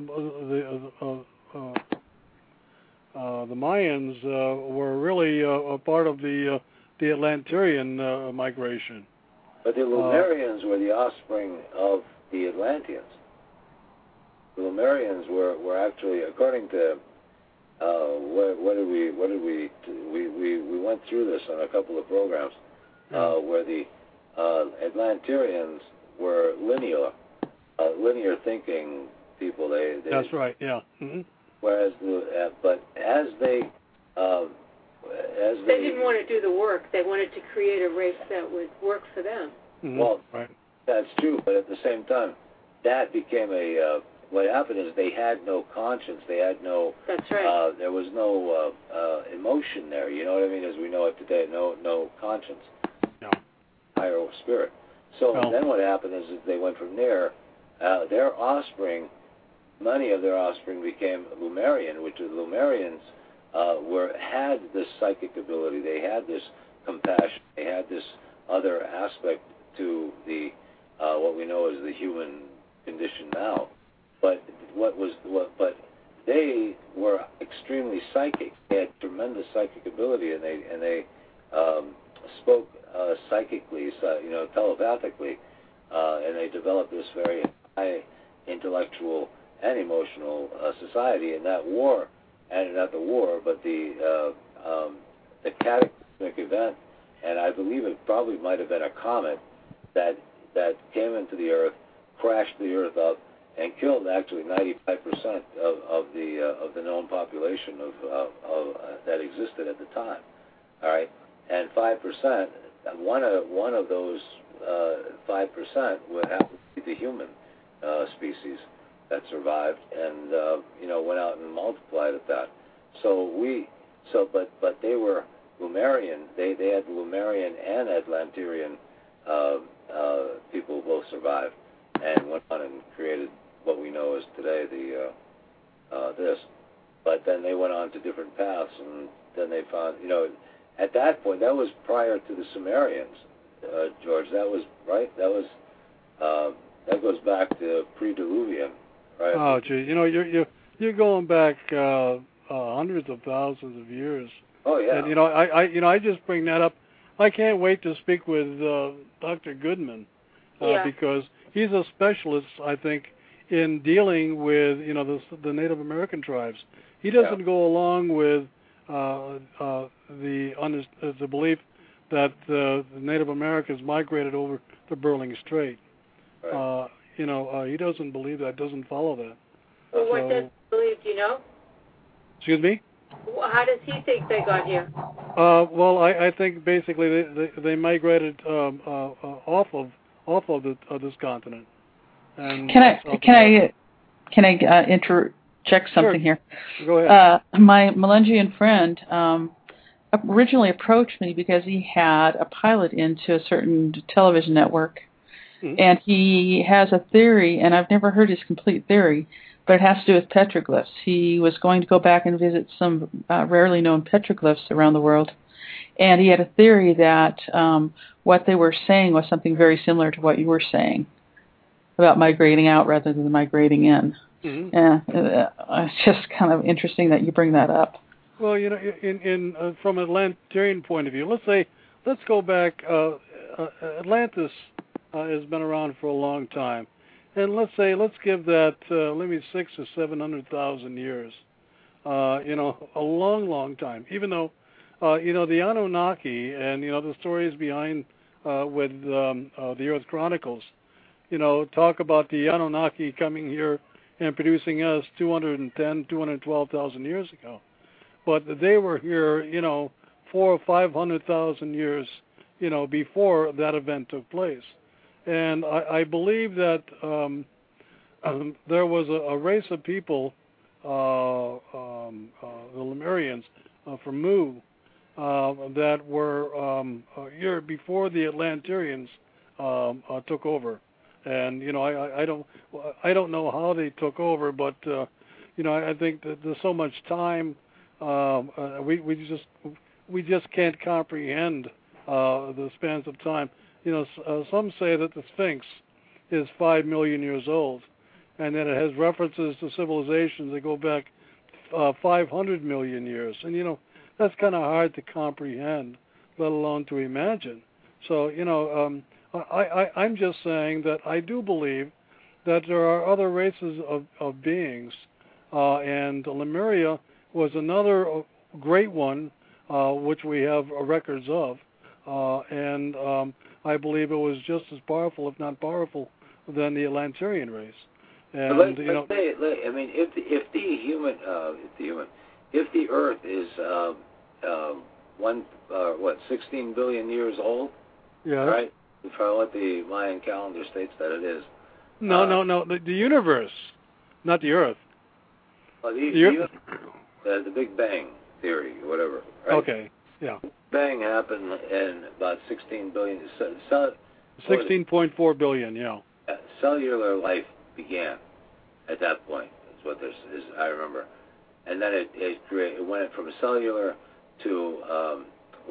the Mayans were really a part of the Atlantean migration. But the Lemurians were the offspring of the Atlanteans. The Lemurians were actually, according to we went through this on a couple of programs, where the Atlanteans were linear thinking people. That's right. Yeah. Mm-hmm. Whereas but as they didn't want to do the work. They wanted to create a race that would work for them. Mm-hmm. Well, right. That's true, but at the same time, that became what happened is they had no conscience. They had no. That's right. There was no emotion there. You know what I mean? As we know it today, no conscience. No. Higher spirit. So then what happened is they went from there. Their offspring, many of their offspring became Lemurian, which the Lemurians had this psychic ability. They had this compassion. They had this other aspect to the what we know as the human condition now. But but they were extremely psychic. They had tremendous psychic ability, and they spoke psychically, telepathically, and they developed this very high intellectual and emotional society. And that war, and not the war, but the cataclysm cataclysmic event, and I believe it probably might have been a comet that came into the Earth, crashed the Earth up, and killed actually 95% of the known population of that existed at the time. All right, and 5%. One of those 5% would happen to be the human species that survived, and went out and multiplied at that. But they were Lemurian. They had Lemurian and Atlantean people both survived and went on and created what we know as today this. But then they went on to different paths, and then they found, at that point, that was prior to the Sumerians, George. That was right. That goes back to pre-Diluvian, right? Oh, gee, you're going back hundreds of thousands of years. Oh yeah. And I just bring that up. I can't wait to speak with Dr. Goodman because he's a specialist, I think, in dealing with the Native American tribes. He doesn't go along with the belief that the Native Americans migrated over the Bering Strait. Right. He doesn't believe that. Doesn't follow that. Well, what does he believe? Do you know? Excuse me? How does he think they got here? Well, I think basically they migrated off of this continent. And can I interject something here? Go ahead. My Melangian friend originally approached me because he had a pilot into a certain television network, and he has a theory, and I've never heard his complete theory, but it has to do with petroglyphs. He was going to go back and visit some rarely known petroglyphs around the world, and he had a theory that what they were saying was something very similar to what you were saying about migrating out rather than migrating in. Mm-hmm. It's just kind of interesting that you bring that up. Well, in from an Atlantean point of view, let's go back. Atlantis has been around for a long time, and let's give that 600,000 or 700,000 years. A long time. Even though the Anunnaki and the stories behind with the Earth Chronicles, talk about the Anunnaki coming here and producing us 212,000 years ago. But they were here, 400,000 or 500,000 years, before that event took place. And I believe that there was a race of people, the Lemurians from Mu, that were here before the Atlanteans took over. And I don't know how they took over, but I think that there's so much time. We just can't comprehend the spans of time. Some say that the Sphinx is 5 million years old, and that it has references to civilizations that go back 500 million years. And that's kind of hard to comprehend, let alone to imagine. So I'm just saying that I do believe that there are other races of beings, and Lemuria was another great one, which we have records of, and I believe it was just as powerful, if not powerful, than the Atlantean race. And let's say, if the Earth is 16 billion years old, right? For what the Mayan calendar states that it is. No, the universe, not the Earth. The Big Bang theory, whatever. Right? Okay, yeah. Bang happened in about 16 billion. 16.4 billion, yeah. Cellular life began at that point. Is what this is. I remember, and then it went from cellular to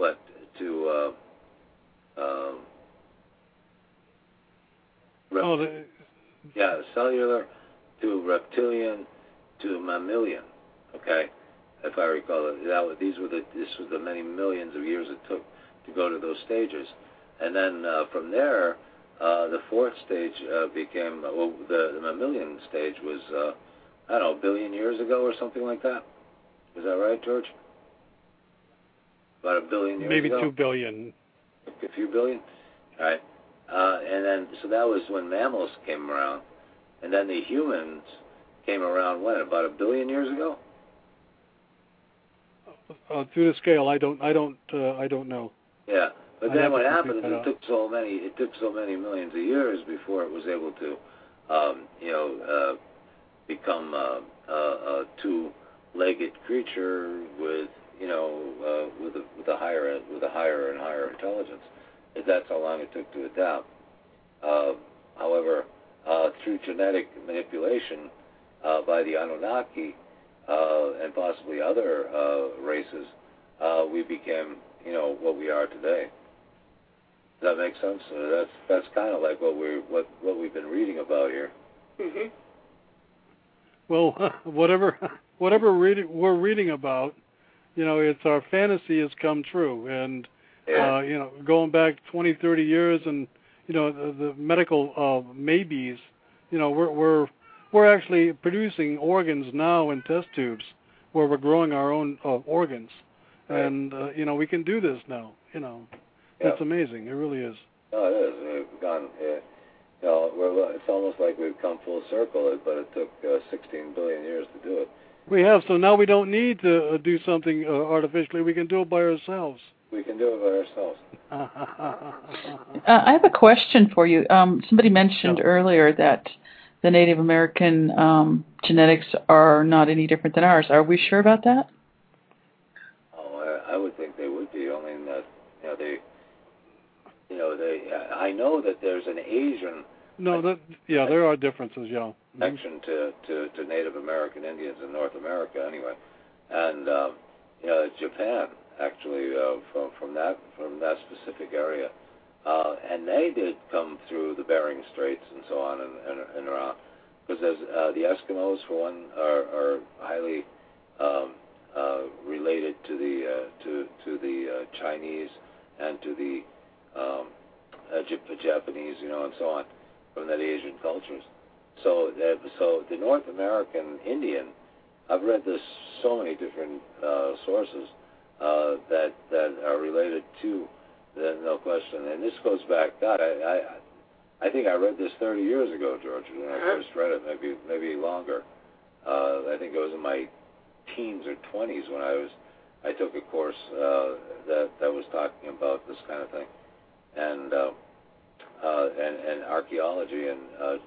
cellular to reptilian to mammalian. Okay, if I recall it, this was the many millions of years it took to go to those stages, and then from there, the fourth stage became the mammalian stage was a billion years ago or something like that. Is that right, George? About a billion years maybe ago? 2 billion. A few billion? All right. And then, so that was when mammals came around. And then the humans came around when? About a billion years ago? Through the scale, I don't know. Yeah. But then what happened is it took so many millions of years before it was able to, become a two-legged creature with a higher and higher intelligence. That's how long it took to adapt. However, through genetic manipulation by the Anunnaki and possibly other races, we became, what we are today. Does that make sense? That's kind of like what we've been reading about here. Mm-hmm. Well, whatever we're reading about, it's our fantasy has come true, and going back 20, 30 years, and the medical maybes, we're actually producing organs now in test tubes where we're growing our own organs, right. And we can do this now. It's amazing. It really is. No, it is. We've gone. It's almost like we've come full circle, but it took 16 billion years to do it. We have, so now we don't need to do something artificially. We can do it by ourselves. We can do it by ourselves. I have a question for you. Somebody mentioned earlier that the Native American genetics are not any different than ours. Are we sure about that? Oh, I would think they would be. Only that I know that there's an Asian. No, there are differences. Yeah. Connection to Native American Indians in North America, anyway, and Japan actually from that specific area, and they did come through the Bering Straits and so on and around, because the Eskimos, for one, are highly related to the Chinese and to the Japanese, and so on, from that Asian cultures. So the North American Indian, I've read this so many different sources that are related to, no question. And this goes back, God, I think I read this 30 years ago, George, when I first read it, maybe longer. I think it was in my teens or 20s when I took a course that was talking about this kind of thing, and archaeology and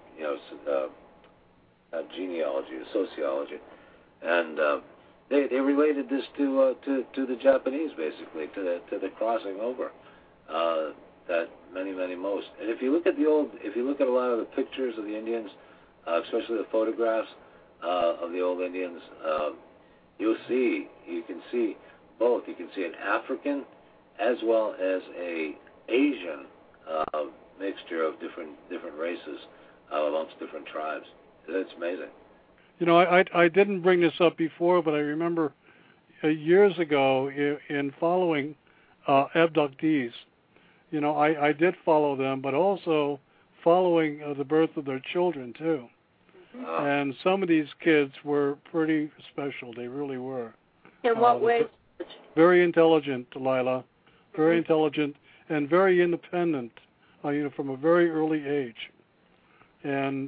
genealogy, sociology, and they related this to the Japanese, basically, to the crossing over that many most. And if you look at a lot of the pictures of the Indians, especially the photographs of the old Indians, you can see both. You can see an African as well as a Asian mixture of different races amongst different tribes. It's amazing. I didn't bring this up before, but I remember years ago in following abductees. I did follow them, but also following the birth of their children too. Wow. And some of these kids were pretty special. They really were. In what way? Very intelligent, Delilah. Very intelligent and very independent. From a very early age. And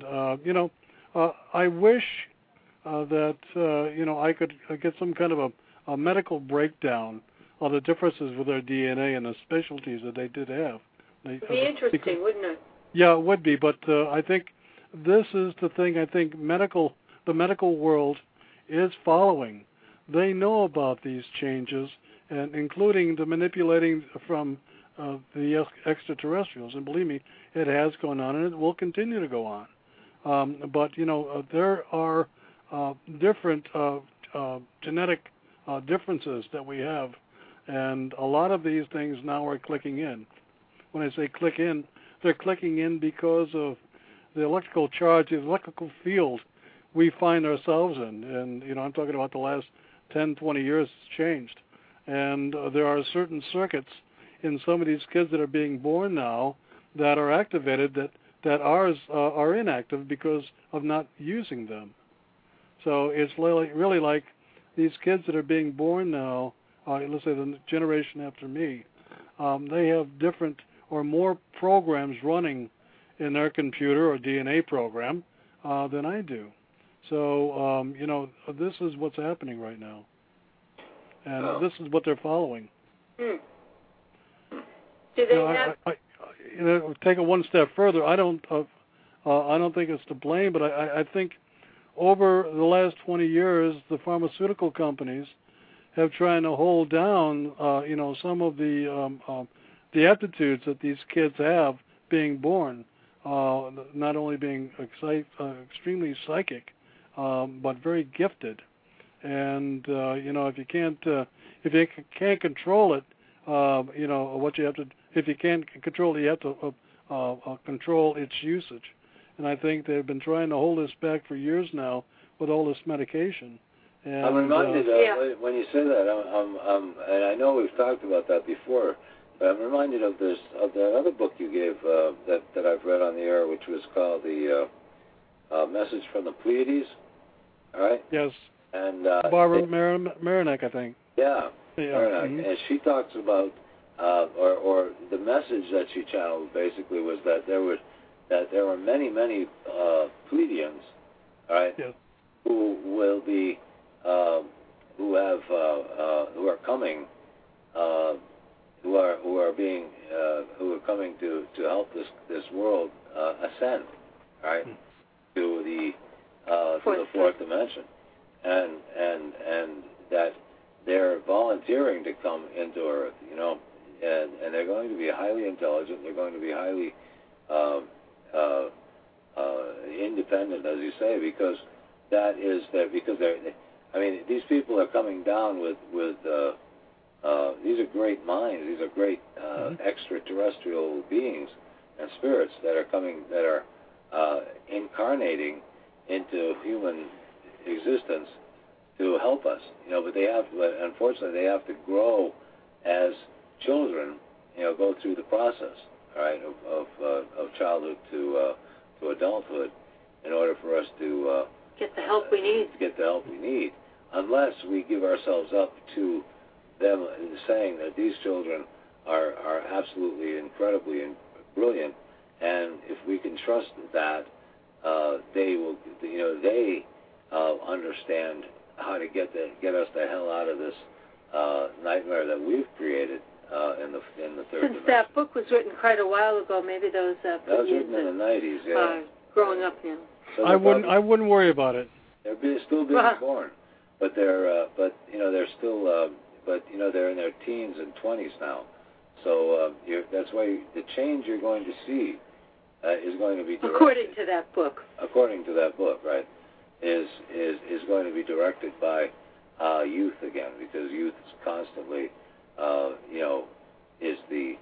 I wish that I could get some kind of a medical breakdown of the differences with their DNA and the specialties that they did have. It would be interesting, wouldn't it? Yeah, it would be. But I think this is the thing. I think the medical world is following. They know about these changes, and including the manipulating from the extraterrestrials, and believe me, it has gone on, and it will continue to go on. But there are different genetic differences that we have, and a lot of these things now are clicking in. When I say click in, they're clicking in because of the electrical charge, the electrical field we find ourselves in, and I'm talking about the last 10, 20 years. It's changed, and there are certain circuits in some of these kids that are being born now that are activated that ours are inactive because of not using them. So it's really like these kids that are being born now let's say the generation after me, they have different or more programs running in their computer or DNA program than I do. So, this is what's happening right now. And this is what they're following. Do they have... take it one step further. I don't think it's to blame, but I think over the last 20 years, the pharmaceutical companies have tried to hold down, some of the aptitudes that these kids have being born, not only being extremely psychic, but very gifted. And if you can't control it, what you have to, if you can't control it, you have to control its usage. And I think they've been trying to hold us back for years now with all this medication. And, I'm reminded when you say that, and I know we've talked about that before, but I'm reminded of the other book you gave that I've read on the air, which was called the Message from the Pleiades. All right. Yes. And Barbara Marinak, I think. Yeah. Marinak, Mm-hmm. and she talks about, or the message that she channeled basically was that there were many Pleiadians, all right, yes, who will be, who are coming, who are coming to help this world ascend, all right, to the fourth dimension, and that they're volunteering to come into Earth, and they're going to be highly intelligent. They're going to be highly independent, as you say, because these people are coming down with these are great minds. These are great extraterrestrial beings and spirits that are incarnating into human existence to help us, but unfortunately they have to grow as children, go through the process, all right, of childhood to adulthood, in order for us to get the help we need. Get the help we need, unless we give ourselves up to them, saying that these children are absolutely incredibly and brilliant, and if we can trust that, they will, they understand how to get us the hell out of this nightmare that we've created in the third dimension. Since that book was written quite a while ago, maybe those that was written in the 90s. Yeah, growing up now. So I wouldn't worry about it. They're still being born, but they're they're still they're in their teens and 20s now. So that's why the change you're going to see is going to be directed, according to that book. According to that book, right? Is going to be directed by youth again, because youth is constantly, is the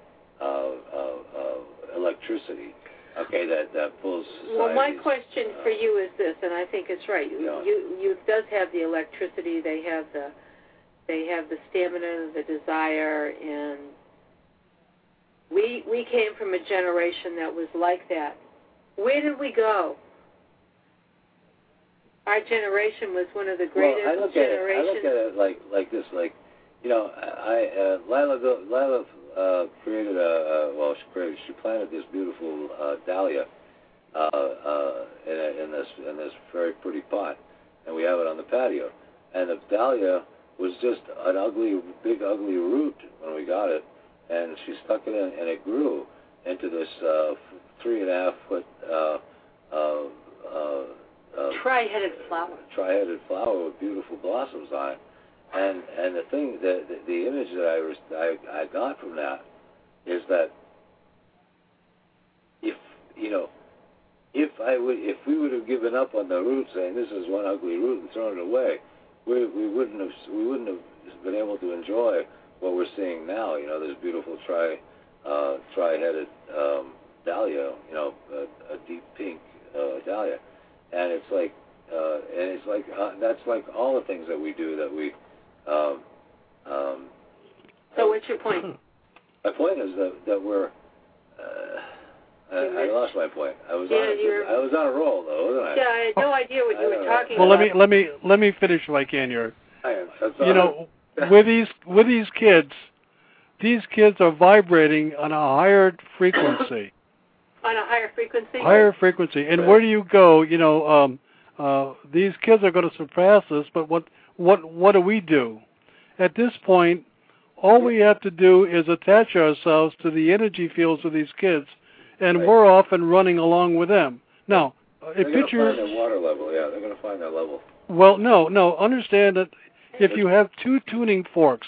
electricity, okay, that pulls society. Well, my question for you is this, and I think it's right. Youth does have the electricity. They have the stamina, the desire, and we came from a generation that was like that. Where did we go? Our generation was one of the greatest generations. I look at it like this, Lila created she planted this beautiful dahlia in this very pretty pot, and we have it on the patio. And the dahlia was just an big ugly root when we got it, and she stuck it in, and it grew into this 3.5 foot tri-headed flower. Tri-headed flower with beautiful blossoms on it, and the thing, the image that I got from that is that if we would have given up on the root, saying this is one ugly root and thrown it away, we wouldn't have been able to enjoy what we're seeing now. This beautiful tri-headed dahlia, a deep pink dahlia. And it's like, that's like all the things that we do that we. So what's your point? My point is that we're. I lost my point. I was on a roll though, wasn't I? Yeah, I had no idea what you were talking about. Well, let me finish if I can here. with these kids. These kids are vibrating on a higher frequency. On a higher frequency? Higher frequency. And where do you go? You know, these kids are going to surpass us, but what do we do? At this point, all we have to do is attach ourselves to the energy fields of these kids, and we're off and running along with them. Now, they're going to find their water level, they're going to find their level. Well, no, understand that if you have two tuning forks,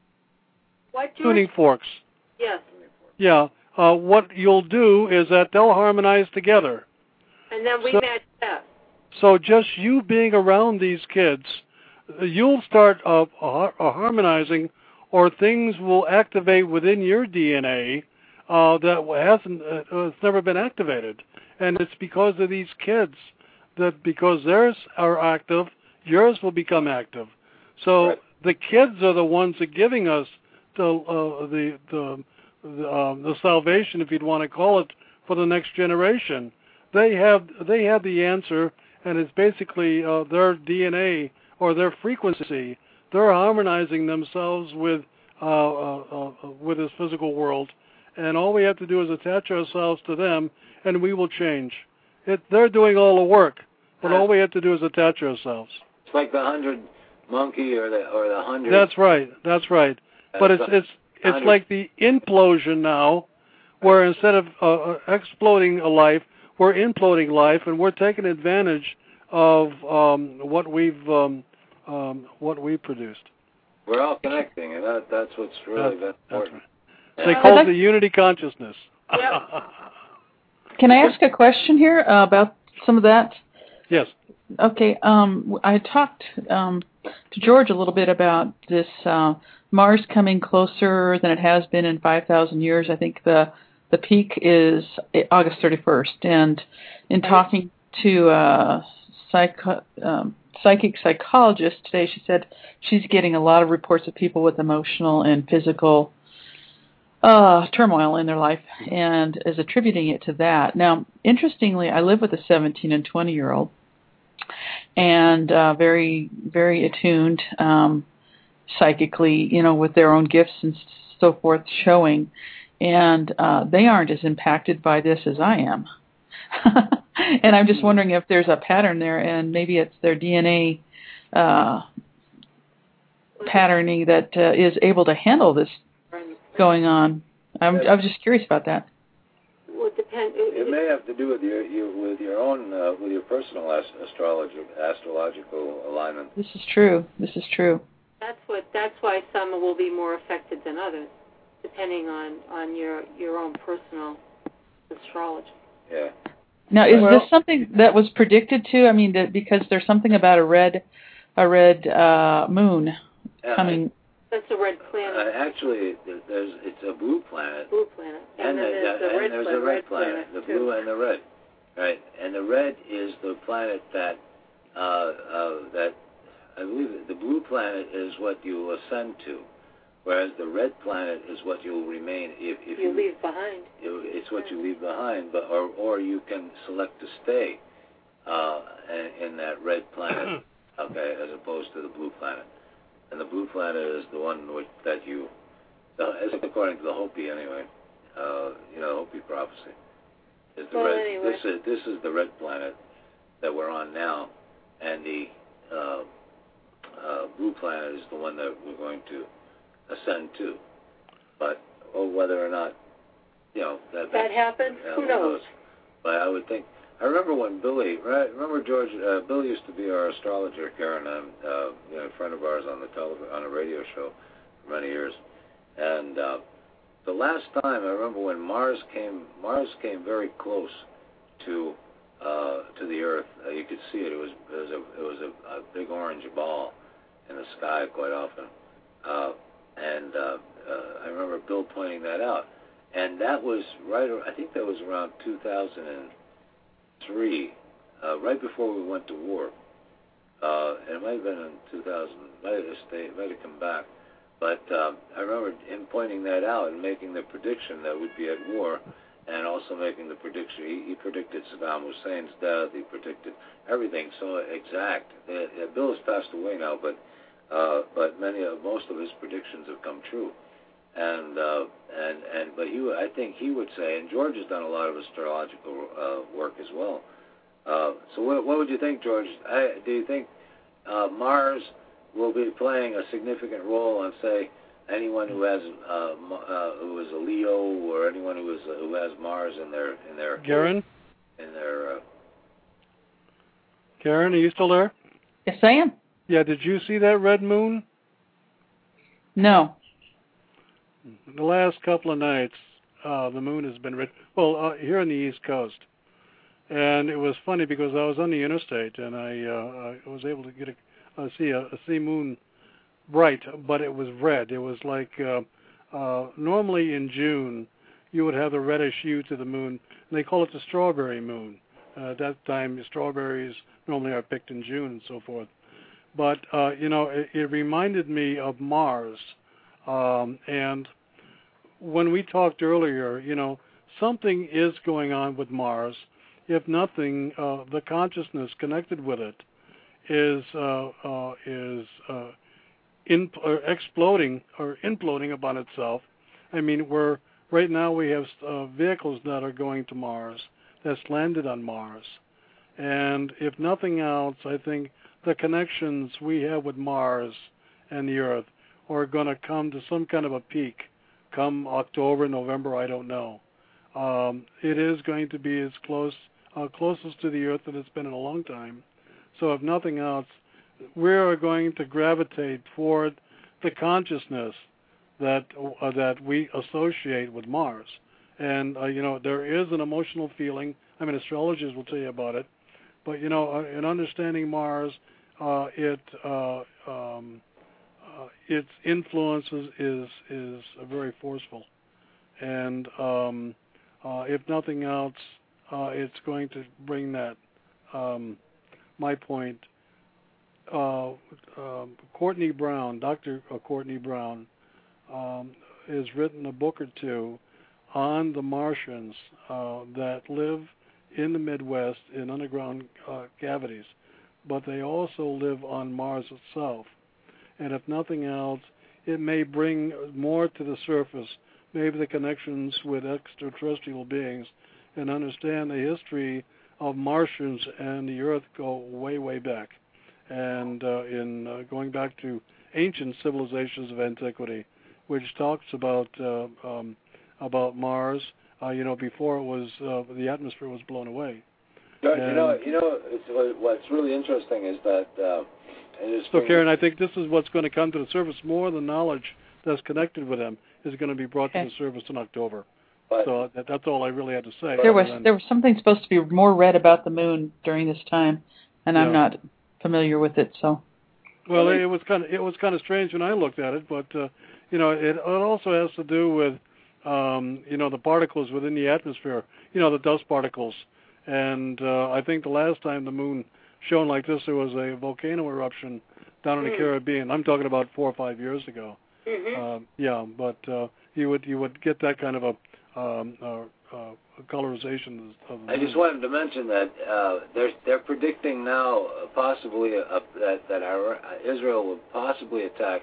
tuning forks. Yes. Yeah. What you'll do is that they'll harmonize together. And then we match that. So just you being around these kids, you'll start harmonizing, or things will activate within your DNA that it's never been activated. And it's because of these kids that because theirs are active, yours will become active. So the kids are the ones that are giving us the salvation, if you'd want to call it, for the next generation. They have the answer, and it's basically their DNA or their frequency. They're harmonizing themselves with this physical world, and all we have to do is attach ourselves to them, and we will change. They're doing all the work, but all we have to do is attach ourselves. It's like the 100 monkey or the 100. That's right. But it's like the implosion now, where instead of exploding a life, we're imploding life, and we're taking advantage of what we've produced. We're all connecting, and that's what's really important. That's right. They call it the unity consciousness. Yep. Can I ask a question here about some of that? Yes. Okay. I talked to George a little bit about this Mars coming closer than it has been in 5,000 years. I think the peak is August 31st. And in talking to a psychic psychologist today, she said she's getting a lot of reports of people with emotional and physical turmoil in their life and is attributing it to that. Now, interestingly, I live with a 17 and 20-year-old and very, very attuned psychically, with their own gifts and so forth showing, and they aren't as impacted by this as I am. And I'm just wondering if there's a pattern there, and maybe it's their DNA patterning that is able to handle this going on. I'm just curious about that. Well, it may have to do with your own with your personal astrological alignment. This is true. That's why some will be more affected than others, depending on your own personal astrology. Yeah. Now, is this something that was predicted too? I mean, because there's something about a red moon coming. That's a red planet. Actually, it's a blue planet. Blue planet. And there's a red planet. The blue and the red. Right. And the red is the planet that I believe the blue planet is what you ascend to, whereas the red planet is what you'll remain if you leave behind. It's what you leave behind, but or you can select to stay in that red planet, okay, as opposed to the blue planet. And the blue planet is the one that you, as according to the Hopi anyway, Hopi prophecy, is the red. Anyway. This is the red planet that we're on now, and the blue planet is the one that we're going to ascend to. But whether or not, that happens, who knows? But I would think. I remember when Billy, right? Remember George? Billy used to be our astrologer, Karen, a friend of ours on a radio show for many years. And the last time I remember when Mars came very close to the Earth. You could see it. It was a big orange ball in the sky quite often. And I remember Bill pointing that out. And that was right. I think that was around 2003, right before we went to war. And it might have been in 2000. Might have come back. But I remember him pointing that out and making the prediction that we'd be at war, and also making the prediction. He predicted Saddam Hussein's death. He predicted everything so exact. Bill has passed away now, but most of his predictions have come true. But I think he would say, and George has done a lot of astrological work as well. So what would you think, George? Do you think Mars will be playing a significant role on, say, anyone who has who is a Leo, or anyone who has Mars in their Karen? In their Karen, are you still there? Yes, I am. Yeah, did you see that red moon? No. The last couple of nights, the moon has been red. Well, here on the East Coast. And it was funny because I was on the interstate and I was able to get see a moon bright, but it was red. It was like normally in June you would have a reddish hue to the moon, and they call it the strawberry moon. At that time, strawberries normally are picked in June and so forth. But it reminded me of Mars, and when we talked earlier, something is going on with Mars. If nothing, the consciousness connected with it is exploding or imploding upon itself. I mean, right now we have vehicles that are going to Mars, that's landed on Mars. And if nothing else, I think the connections we have with Mars and the Earth are going to come to some kind of a peak come October, November, I don't know. It is going to be as closest to the Earth that it's been in a long time. So if nothing else, we are going to gravitate toward the consciousness that we associate with Mars. And, there is an emotional feeling. I mean, astrologers will tell you about it. But, in understanding Mars, its influence is very forceful. And if nothing else, it's going to bring that, my point, Courtney Brown, Dr. Courtney Brown, has written a book or two on the Martians that live in the Midwest in underground cavities, but they also live on Mars itself. And if nothing else, it may bring more to the surface, maybe the connections with extraterrestrial beings, and understand the history of Martians and the Earth go way, way back. And in going back to ancient civilizations of antiquity, which talks about Mars, before it was the atmosphere was blown away. What's really interesting is that. So, Karen, I think this is what's going to come to the surface. More of the knowledge that's connected with them is going to be brought to the surface in October. So that's all I really had to say. There was something supposed to be more read about the moon during this time, and I'm not familiar with it. So. Well, it was kind of strange when I looked at it, but it also has to do with the particles within the atmosphere, the dust particles, and I think the last time the moon shone like this, there was a volcano eruption down in the Caribbean. I'm talking about 4 or 5 years ago. Mm-hmm. But you would get that kind of a colorization of the moon. I just wanted to mention that they're predicting now possibly that Israel will possibly attack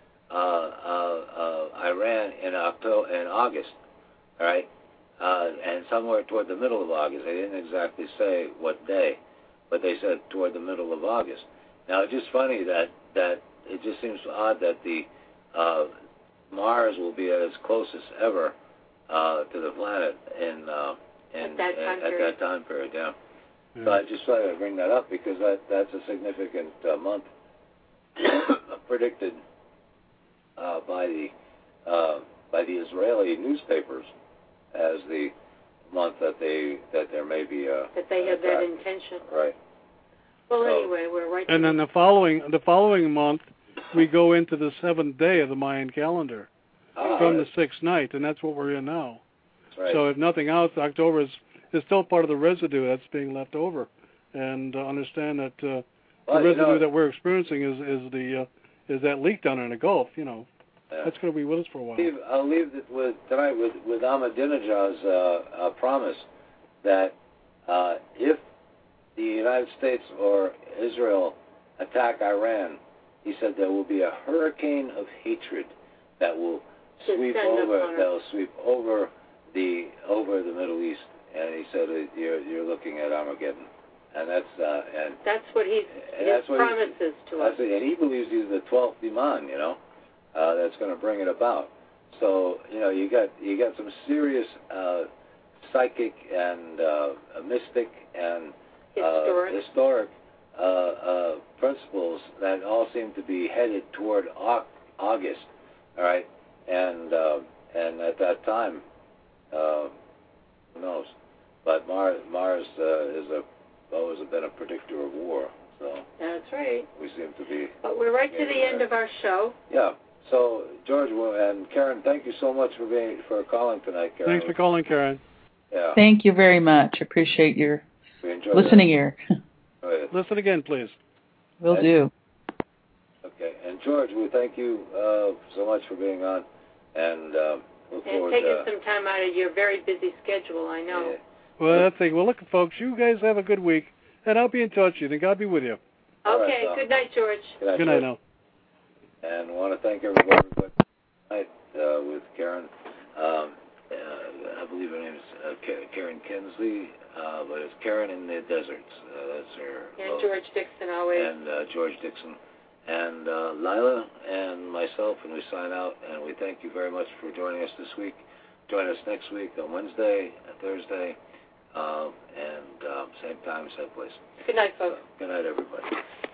Iran in August, all right, and somewhere toward the middle of August. They didn't exactly say what day, but they said toward the middle of August. Now it's just funny that it just seems odd that the Mars will be at its closest ever to the planet at that time period. Yeah. So I just thought I'd bring that up because that's a significant month predicted by the Israeli newspapers as the month that there may be that they have that intention. Right. Well, anyway, we're right. And then the following month, we go into the 7th day of the Mayan calendar from the 6th night, and that's what we're in now. Right. So if nothing else, October is still part of the residue that's being left over, and understand that the residue that we're experiencing is that leak down in the Gulf. That's going to be with us for a while. I'll leave it tonight with Ahmadinejad's promise that if the United States or Israel attack Iran, he said there will be a hurricane of hatred that will sweep over the Middle East, and he said you're looking at Armageddon, and that's what he promises to us. And he believes he's the 12th Imam, that's going to bring it about. So you got some serious psychic and mystic and historic principles that all seem to be headed toward August. All right, and at that time, who knows? But Mars is always been a predictor of war. So that's right. We seem to be. But we're right to the end of our show. Yeah. So George and Karen, thank you so much for calling tonight, Karen. Thanks for calling, Karen. Yeah. Thank you very much. Appreciate your listening ear. Listen again, please. Will do. Okay. And George, we thank you so much for being on, and look forward to taking some time out of your very busy schedule. I know. Yeah. Well, that's it. Well, look, folks, you guys have a good week, and I'll be in touch with you. And God be with you. Okay. Good night, George. Good night now. And I want to thank everybody for tonight with Karen. I believe her name is Karen Kinsley, but it's Karen in the Deserts. That's her. And George Dixon always. And George Dixon. And Lila and myself, and we sign out. And we thank you very much for joining us this week. Join us next week on Wednesday, Thursday, and same time, same place. Good night, folks. Good night, everybody.